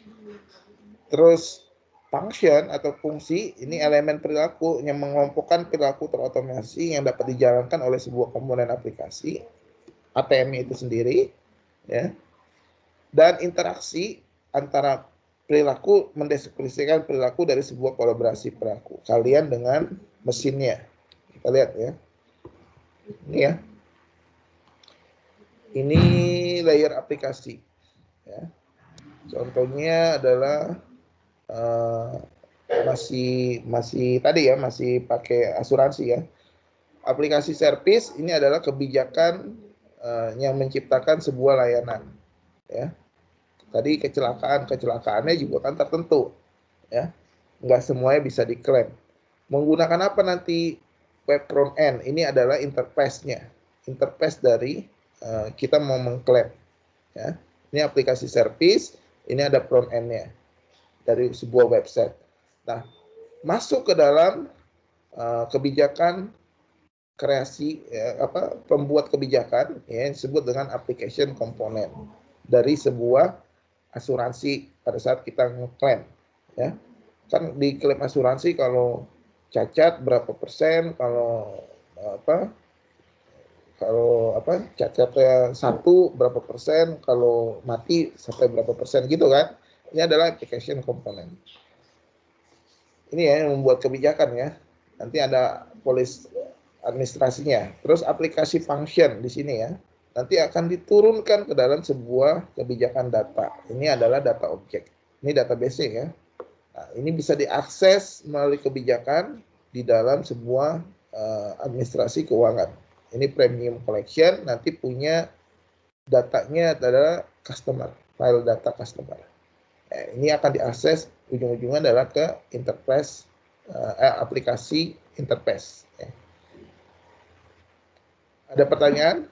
Terus function atau fungsi, ini elemen perilaku yang mengelompokkan perilaku terotomasi yang dapat dijalankan oleh sebuah komponen aplikasi, A T M itu sendiri. Ya. Dan interaksi antara perilaku mendeskripsikan perilaku dari sebuah kolaborasi perilaku kalian dengan mesinnya. Kita lihat ya. Ini ya. Ini layer aplikasi. Ya. Contohnya adalah uh, masih masih tadi ya masih pakai asuransi ya. Aplikasi service ini adalah kebijakan uh, yang menciptakan sebuah layanan. Ya. Tadi kecelakaan, kecelakaannya juga kan tertentu, ya, nggak semuanya bisa diklaim. Menggunakan apa nanti web front end? Ini adalah interface-nya, interface dari uh, kita mau mengklaim, ya. Ini aplikasi service, ini ada front end-nya dari sebuah website. Nah, masuk ke dalam uh, kebijakan kreasi, ya, apa pembuat kebijakan, ya, disebut dengan application component dari sebuah asuransi pada saat kita ngeklaim, ya. Kan di klaim asuransi kalau cacat berapa persen, kalau apa kalau apa cacatnya satu berapa persen, kalau mati sampai berapa persen gitu kan. Ini adalah application component. Ini ya yang membuat kebijakan ya. Nanti ada polis administrasinya. Terus aplikasi function di sini ya. Nanti akan diturunkan ke dalam sebuah kebijakan data. Ini adalah data objek. Ini database ya. Nah, ini bisa diakses melalui kebijakan di dalam sebuah uh, administrasi keuangan. Ini premium collection, nanti punya datanya adalah customer, file data customer. Nah, ini akan diakses ujung-ujungnya adalah ke interface, uh, eh, aplikasi interface. Ya. Ada pertanyaan?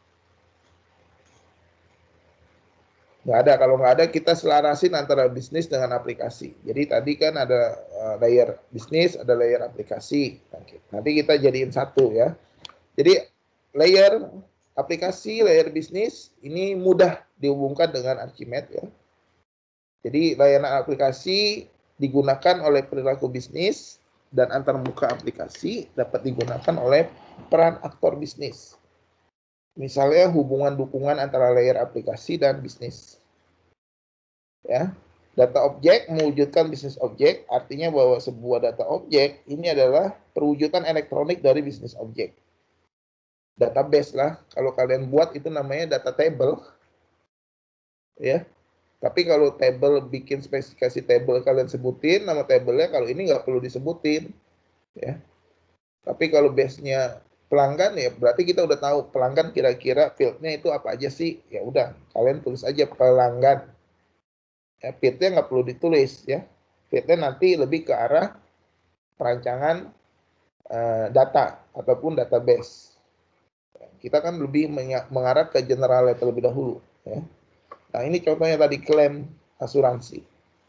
Nggak ada. Kalau nggak ada, kita selarasin antara bisnis dengan aplikasi. Jadi tadi kan ada uh, layer bisnis, ada layer aplikasi. Nanti kita jadiin satu ya. Jadi layer aplikasi, layer bisnis ini mudah dihubungkan dengan Archimedes ya. Jadi layanan aplikasi digunakan oleh perilaku bisnis dan antarmuka aplikasi dapat digunakan oleh peran aktor bisnis. Misalnya hubungan dukungan antara layer aplikasi dan bisnis. Ya, data objek mewujudkan bisnis objek, artinya bahwa sebuah data objek ini adalah perwujudan elektronik dari bisnis objek. Database lah, kalau kalian buat itu namanya data table. Ya. Tapi kalau table bikin spesifikasi table kalian sebutin nama tablenya, kalau ini nggak perlu disebutin. Ya. Tapi kalau base-nya pelanggan ya berarti kita udah tahu pelanggan kira-kira field-nya itu apa aja sih. Ya udah, kalian tulis aja pelanggan. Ya, field-nya nggak perlu ditulis ya. Field-nya nanti lebih ke arah perancangan uh, data ataupun database. Kita kan lebih mengarah ke generalnya terlebih dahulu ya. Nah, ini contohnya tadi klaim asuransi.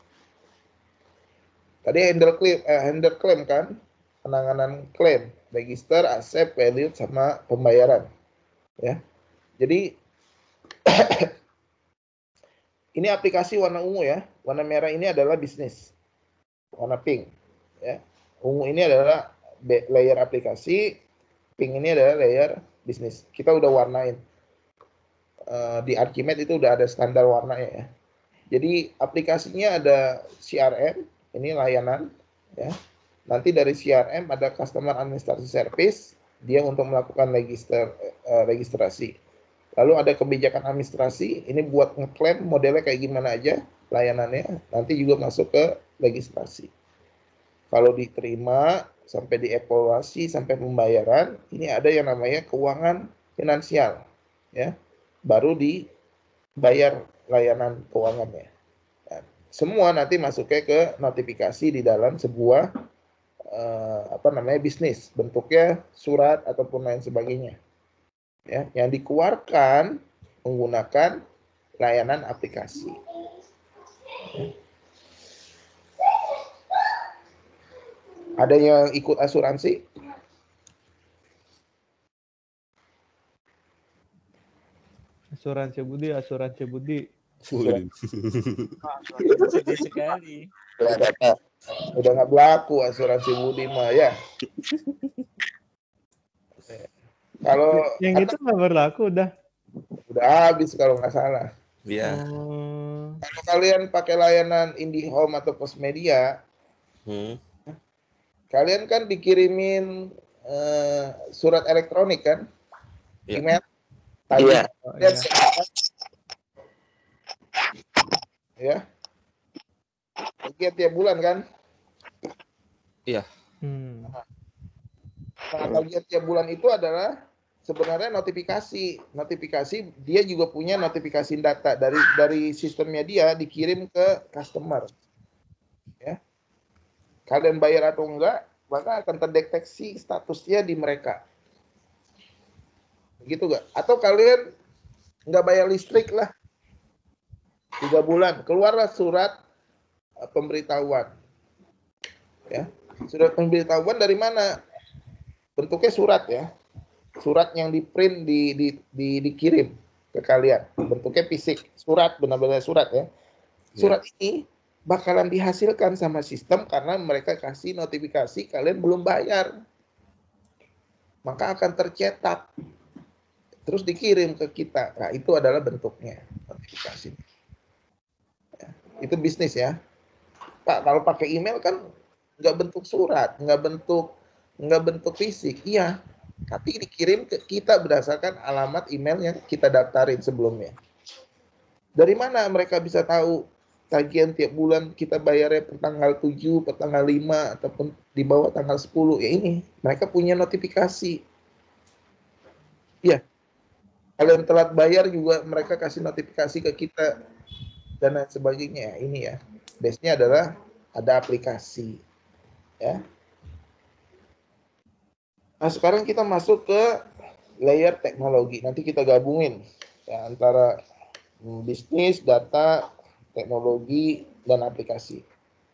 Tadi handle claim eh, handle claim kan, penanganan klaim, register, accept, value sama pembayaran. Ya. Jadi ini aplikasi warna ungu ya. Warna merah ini adalah bisnis. Warna pink ya. Ungu ini adalah layer aplikasi, pink ini adalah layer bisnis. Kita udah warnain. Uh, di Archimedes itu udah ada standar warnanya ya. Jadi aplikasinya ada C R M, ini layanan ya. Nanti dari C R M ada Customer Administration Service, dia untuk melakukan register uh, registrasi. Lalu ada kebijakan administrasi, ini buat ngeklaim modelnya kayak gimana aja layanannya, nanti juga masuk ke registrasi. Kalau diterima sampai dievaluasi sampai pembayaran, ini ada yang namanya keuangan finansial ya. Baru dibayar layanan keuangannya. Nah, semua nanti masuknya ke notifikasi di dalam sebuah eh, apa namanya bisnis, bentuknya surat ataupun lain sebagainya. Ya, yang dikeluarkan menggunakan layanan aplikasi. Ya. Ada yang ikut asuransi? Asuransi Budi, asuransi Budi. Waduh. Sedih sekali. Udah nggak berlaku asuransi Budi mah ya. Kalau yang itu nggak berlaku udah. Udah habis kalau nggak salah. Iya. Oh. Kalau kalian pakai layanan IndiHome atau Postmedia, Hmm. kalian kan dikirimin uh, surat elektronik kan, Ya. email. Tadi, Iya. Oh, iya. ya. Bagian tiap bulan kan. Iya. Hmm. Nah, bagian tiap bulan itu adalah sebenarnya notifikasi. Notifikasi dia juga punya notifikasi data dari dari sistemnya dia dikirim ke customer. Ya. Kalian bayar atau enggak, maka akan terdeteksi statusnya di mereka. Begitu enggak? Atau kalian enggak bayar listrik lah. Tiga bulan, keluarlah surat uh, pemberitahuan. Ya. Surat pemberitahuan dari mana? Bentuknya surat ya. Surat yang di print di, di, di dikirim ke kalian. Bentuknya fisik, surat, benar-benar surat ya. Surat ini bakalan dihasilkan sama sistem karena mereka kasih notifikasi kalian belum bayar. Maka akan tercetak. Terus dikirim ke kita. Nah, itu adalah bentuknya notifikasi. Ya, itu bisnis ya. Pak, kalau pakai email kan nggak bentuk surat, nggak bentuk nggak bentuk fisik. Iya, tapi dikirim ke kita berdasarkan alamat email yang kita daftarin sebelumnya. Dari mana mereka bisa tahu tagihan tiap bulan kita bayarnya per tanggal tujuh, per tanggal lima, ataupun di bawah tanggal sepuluh? Ya ini, mereka punya notifikasi. Iya, kalian telat bayar juga mereka kasih notifikasi ke kita dan lain sebagainya. Ini ya, base-nya adalah ada aplikasi. Ya. Nah, sekarang kita masuk ke layer teknologi. Nanti kita gabungin ya, antara bisnis, data, teknologi, dan aplikasi.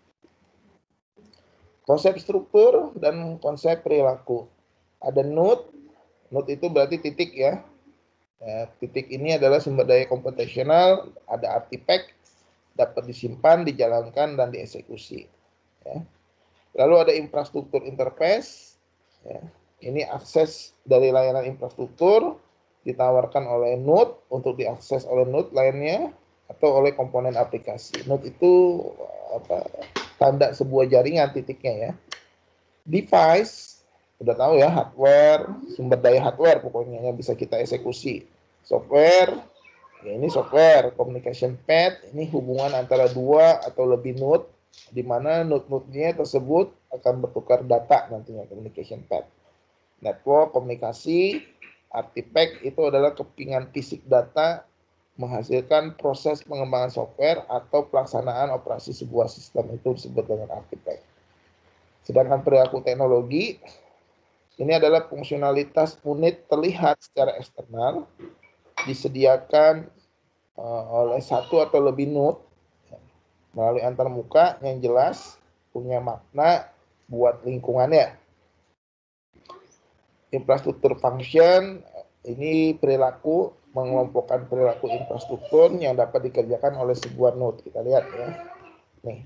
Konsep struktur dan konsep perilaku. Ada node, node itu berarti titik ya. Ya, titik ini adalah sumber daya komputasional, ada artifact, dapat disimpan, dijalankan, dan dieksekusi. Ya. Lalu ada infrastruktur interface, ya. Ini akses dari layanan infrastruktur, ditawarkan oleh node untuk diakses oleh node lainnya, atau oleh komponen aplikasi. Node itu apa, tanda sebuah jaringan titiknya ya. Device, udah tahu ya, hardware, sumber daya hardware pokoknya yang bisa kita eksekusi. Software, ya ini software. Communication path, ini hubungan antara dua atau lebih node, di mana node-node-nya tersebut akan bertukar data nantinya, communication path. Network, komunikasi, artifact itu adalah kepingan fisik data menghasilkan proses pengembangan software atau pelaksanaan operasi sebuah sistem, itu disebut dengan artifact. Sedangkan perilaku teknologi, ini adalah fungsionalitas unit terlihat secara eksternal, disediakan uh, oleh satu atau lebih node melalui antarmuka yang jelas punya makna buat lingkungannya. Infrastruktur function, ini perilaku, mengelompokkan perilaku infrastruktur yang dapat dikerjakan oleh sebuah node. Kita lihat ya. Nih.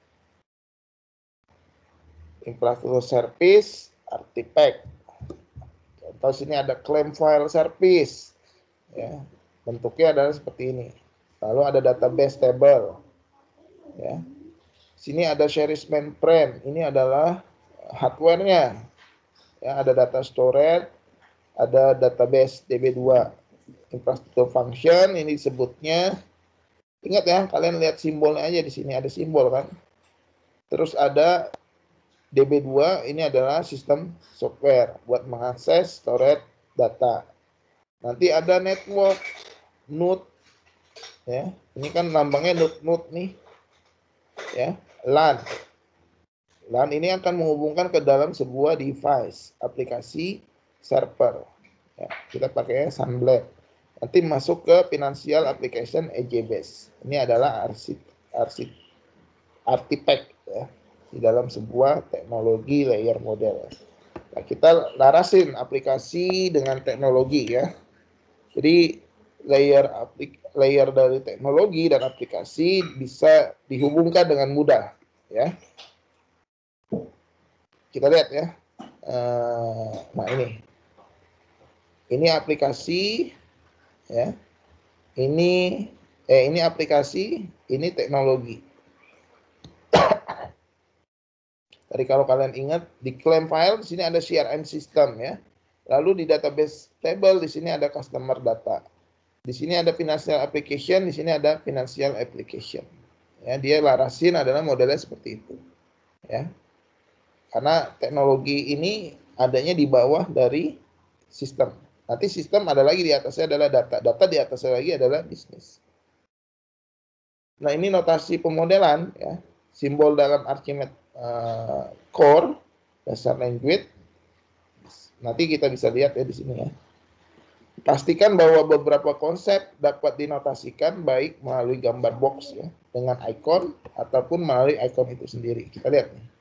Infrastruktur service, artifact. Contoh sini ada claim file service. Ya. Bentuknya adalah seperti ini. Lalu ada database table. Ya. Sini ada series mainframe. Ini adalah hardware-nya. Ya, ada data storage, ada database D B dua. Infrastruktur function ini disebutnya, ingat ya, kalian lihat simbolnya aja di sini, ada simbol kan. Terus ada D B dua, ini adalah sistem software buat mengakses storage data. Nanti ada network, node, ya, ini kan lambangnya node-node nih, ya, LAN. LAN ini akan menghubungkan ke dalam sebuah device, aplikasi, server. Ya, kita pakai SunBlade. Nanti masuk ke Financial Application E J Base. Ini adalah arsip, arsip, artifact ya, di dalam sebuah teknologi layer model. Nah, kita larasin aplikasi dengan teknologi ya. Jadi layer aplik, layer dari teknologi dan aplikasi bisa dihubungkan dengan mudah ya. Kita lihat ya, uh, nah ini, ini aplikasi, ya, ini, eh ini aplikasi, ini teknologi. Tadi kalau kalian ingat di claim file di sini ada C R M system ya, lalu di database table di sini ada customer data, di sini ada financial application, di sini ada financial application. Ya, dia larasin adalah modelnya seperti itu, ya. Karena teknologi ini adanya di bawah dari sistem. Nanti sistem ada lagi di atasnya adalah data. Data di atasnya lagi adalah bisnis. Nah ini notasi pemodelan ya. Simbol dalam Archimedes uh, core, dasar language. Nanti kita bisa lihat ya di sini ya. Pastikan bahwa beberapa konsep dapat dinotasikan baik melalui gambar box ya, dengan icon ataupun melalui icon itu sendiri. Kita lihat nih.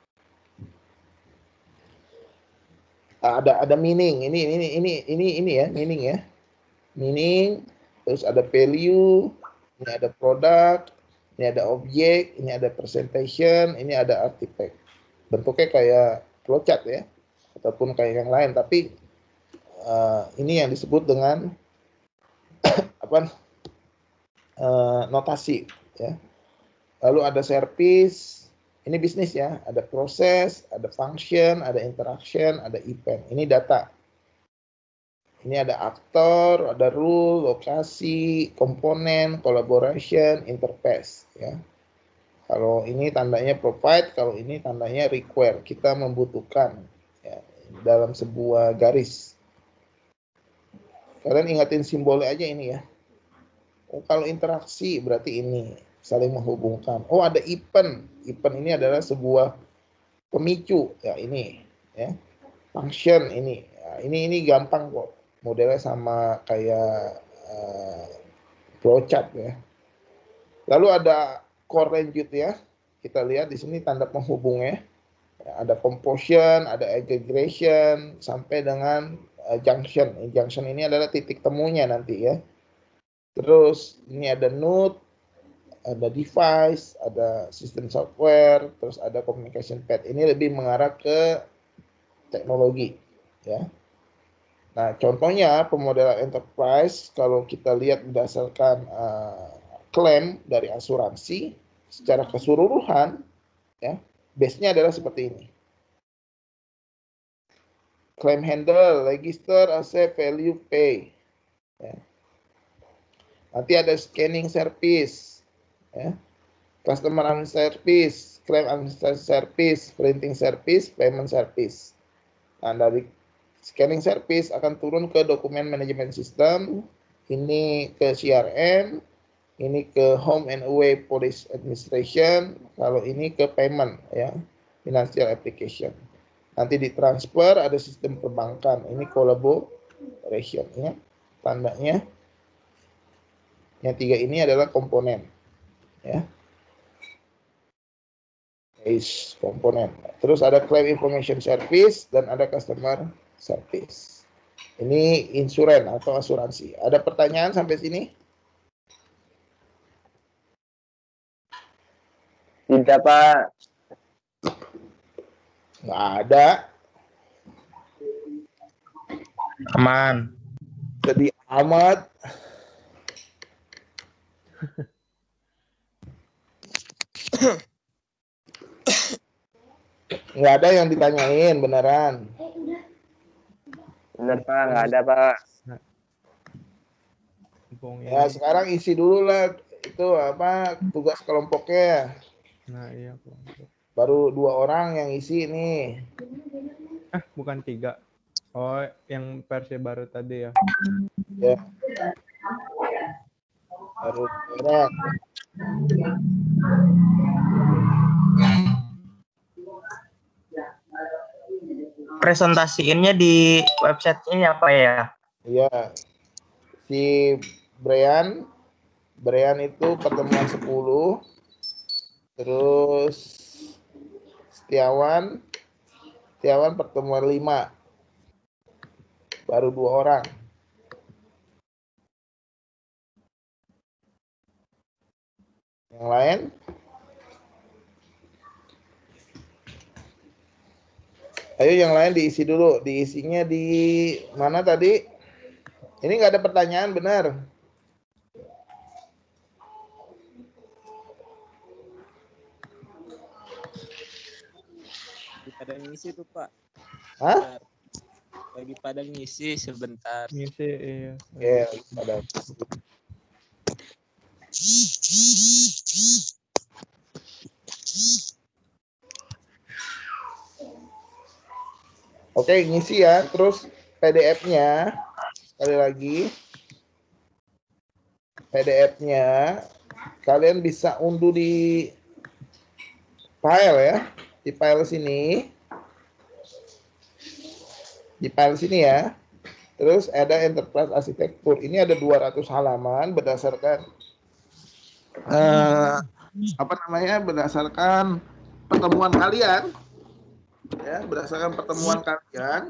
Ada ada meaning, ini ini ini ini ini ya, meaning ya. Meaning, terus ada value, ini ada produk, Ini ada objek, ini ada presentation, ini ada artifact. Bentuknya kayak flowchart ya, ataupun kayak yang lain. Tapi uh, ini yang disebut dengan apa? Uh, notasi ya. Lalu ada service, ini bisnis ya. Ada proses, ada function, ada interaction, ada event. Ini data. Ini ada aktor, ada rule, lokasi, komponen, collaboration, interface. Ya. Kalau ini tandanya provide, kalau ini tandanya require. Kita membutuhkan ya, dalam sebuah garis. Kalian ingatin simbolnya aja ini ya. Oh, kalau interaksi berarti ini saling menghubungkan. Oh, ada event. Event ini adalah sebuah pemicu. Ya ini. Ya. Function ini. Ya, ini ini gampang kok. Modelnya sama kayak uh, flowchart ya. Lalu ada core lanjut ya. Kita lihat di sini tanda penghubungnya. Ya, ada composition, ada aggregation, sampai dengan uh, junction. Junction ini adalah titik temunya nanti ya. Terus ini ada node, ada device, ada system software, terus ada communication path. Ini lebih mengarah ke teknologi ya. Nah, contohnya pemodelan enterprise kalau kita lihat berdasarkan uh, klaim dari asuransi secara keseluruhan, ya, base-nya adalah seperti ini. Claim handle, register, accept, value, pay. Ya. Nanti ada scanning service, ya. Customer service, claim administration service, printing service, payment service. Nah, dari scanning service akan turun ke dokumen manajemen sistem, ini ke C R M, ini ke home and away police administration, kalau ini ke payment ya, financial application. Nanti ditransfer ada sistem perbankan, ini collaboration ya, tandanya. Yang tiga ini adalah komponen ya. Is komponen. Terus ada claim information service dan ada customer service. Ini insuran atau asuransi. Ada pertanyaan sampai sini? Tidak, Pak. Nggak ada. Aman. Sedih amat. Nggak ada yang ditanyain beneran. Benar, Pak. Nggak ada, Pak. Ya, sekarang isi dulu lah itu apa tugas kelompoknya. Nah, iya, kelompok. Baru dua orang yang isi nih. Ah, bukan tiga. Oh, yang versi baru tadi ya. Ya. Baru dua orang. Presentasiinnya di website ini apa ya? Iya. Si Brian, Brian itu pertemuan sepuluh. Terus Setiawan, Setiawan pertemuan lima. Baru dua orang. Yang lain? Ayo yang lain diisi dulu. Diisinya di mana tadi? Ini nggak ada pertanyaan, benar? Pada ngisi tuh, Pak. Hah? Lagi pada ngisi sebentar. Ngisi, iya. Ya, pada. Oke, ngisi ya. Terus P D F-nya sekali lagi. P D F-nya kalian bisa unduh di file ya. Di file sini. Di file sini ya. Terus ada enterprise arsitektur. Ini ada dua ratus halaman berdasarkan eh, apa namanya? Berdasarkan pertemuan kalian. Ya, berdasarkan pertemuan kalian.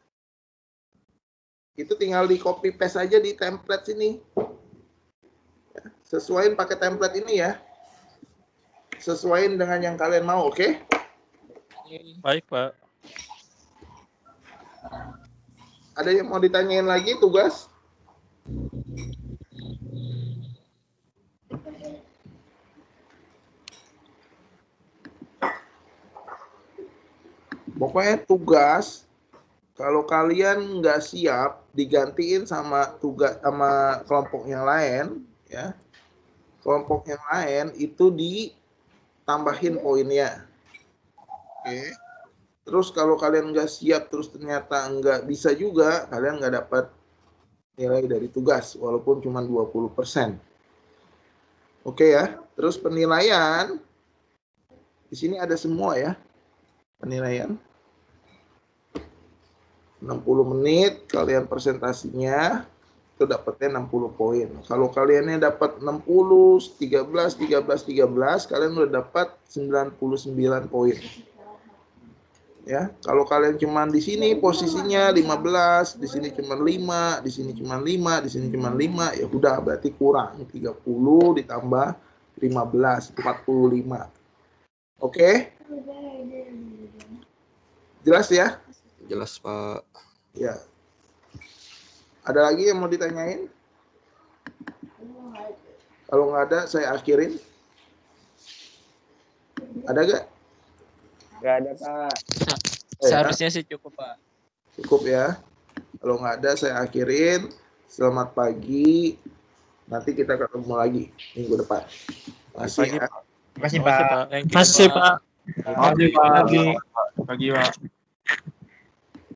Itu tinggal di copy paste aja di template sini. Ya, sesuaiin pakai template ini ya. sesuaiin dengan yang kalian mau, oke? Okay? Baik, Pak. Ada yang mau ditanyain lagi tugas? Pokoknya tugas, kalau kalian nggak siap, digantiin sama tugas sama kelompok yang lain, ya. Kelompok yang lain itu ditambahin poinnya. Oke. Terus kalau kalian nggak siap, terus ternyata nggak bisa juga, kalian nggak dapat nilai dari tugas, walaupun cuma dua puluh persen. Oke ya. Terus penilaian, di sini ada semua ya. Penilaian enam puluh menit, kalian presentasinya itu dapatnya enam puluh poin. Kalau kaliannya dapat enam puluh, tiga belas, tiga belas, tiga belas, kalian udah dapat sembilan puluh sembilan poin. Ya, kalau kalian cuma di sini posisinya lima belas, di sini cuma lima, di sini cuma lima, di sini cuma lima, ya udah berarti kurang tiga puluh ditambah lima belas, empat puluh lima. Oke? Jelas ya? Jelas, Pak. Ya. Ada lagi yang mau ditanyain? Kalau nggak ada, saya akhirin. Ada nggak? Nggak ada, Pak. Eh, Seharusnya sih cukup, Pak. Cukup ya. Kalau nggak ada, saya akhirin. Selamat pagi. Nanti kita ketemu lagi minggu depan. Makasih ya. Terima kasih, Terima kasih, Pak. Pak. Thank you, Masih, Pak. Pak. Terima kasih, Pak. Pagi, Pak.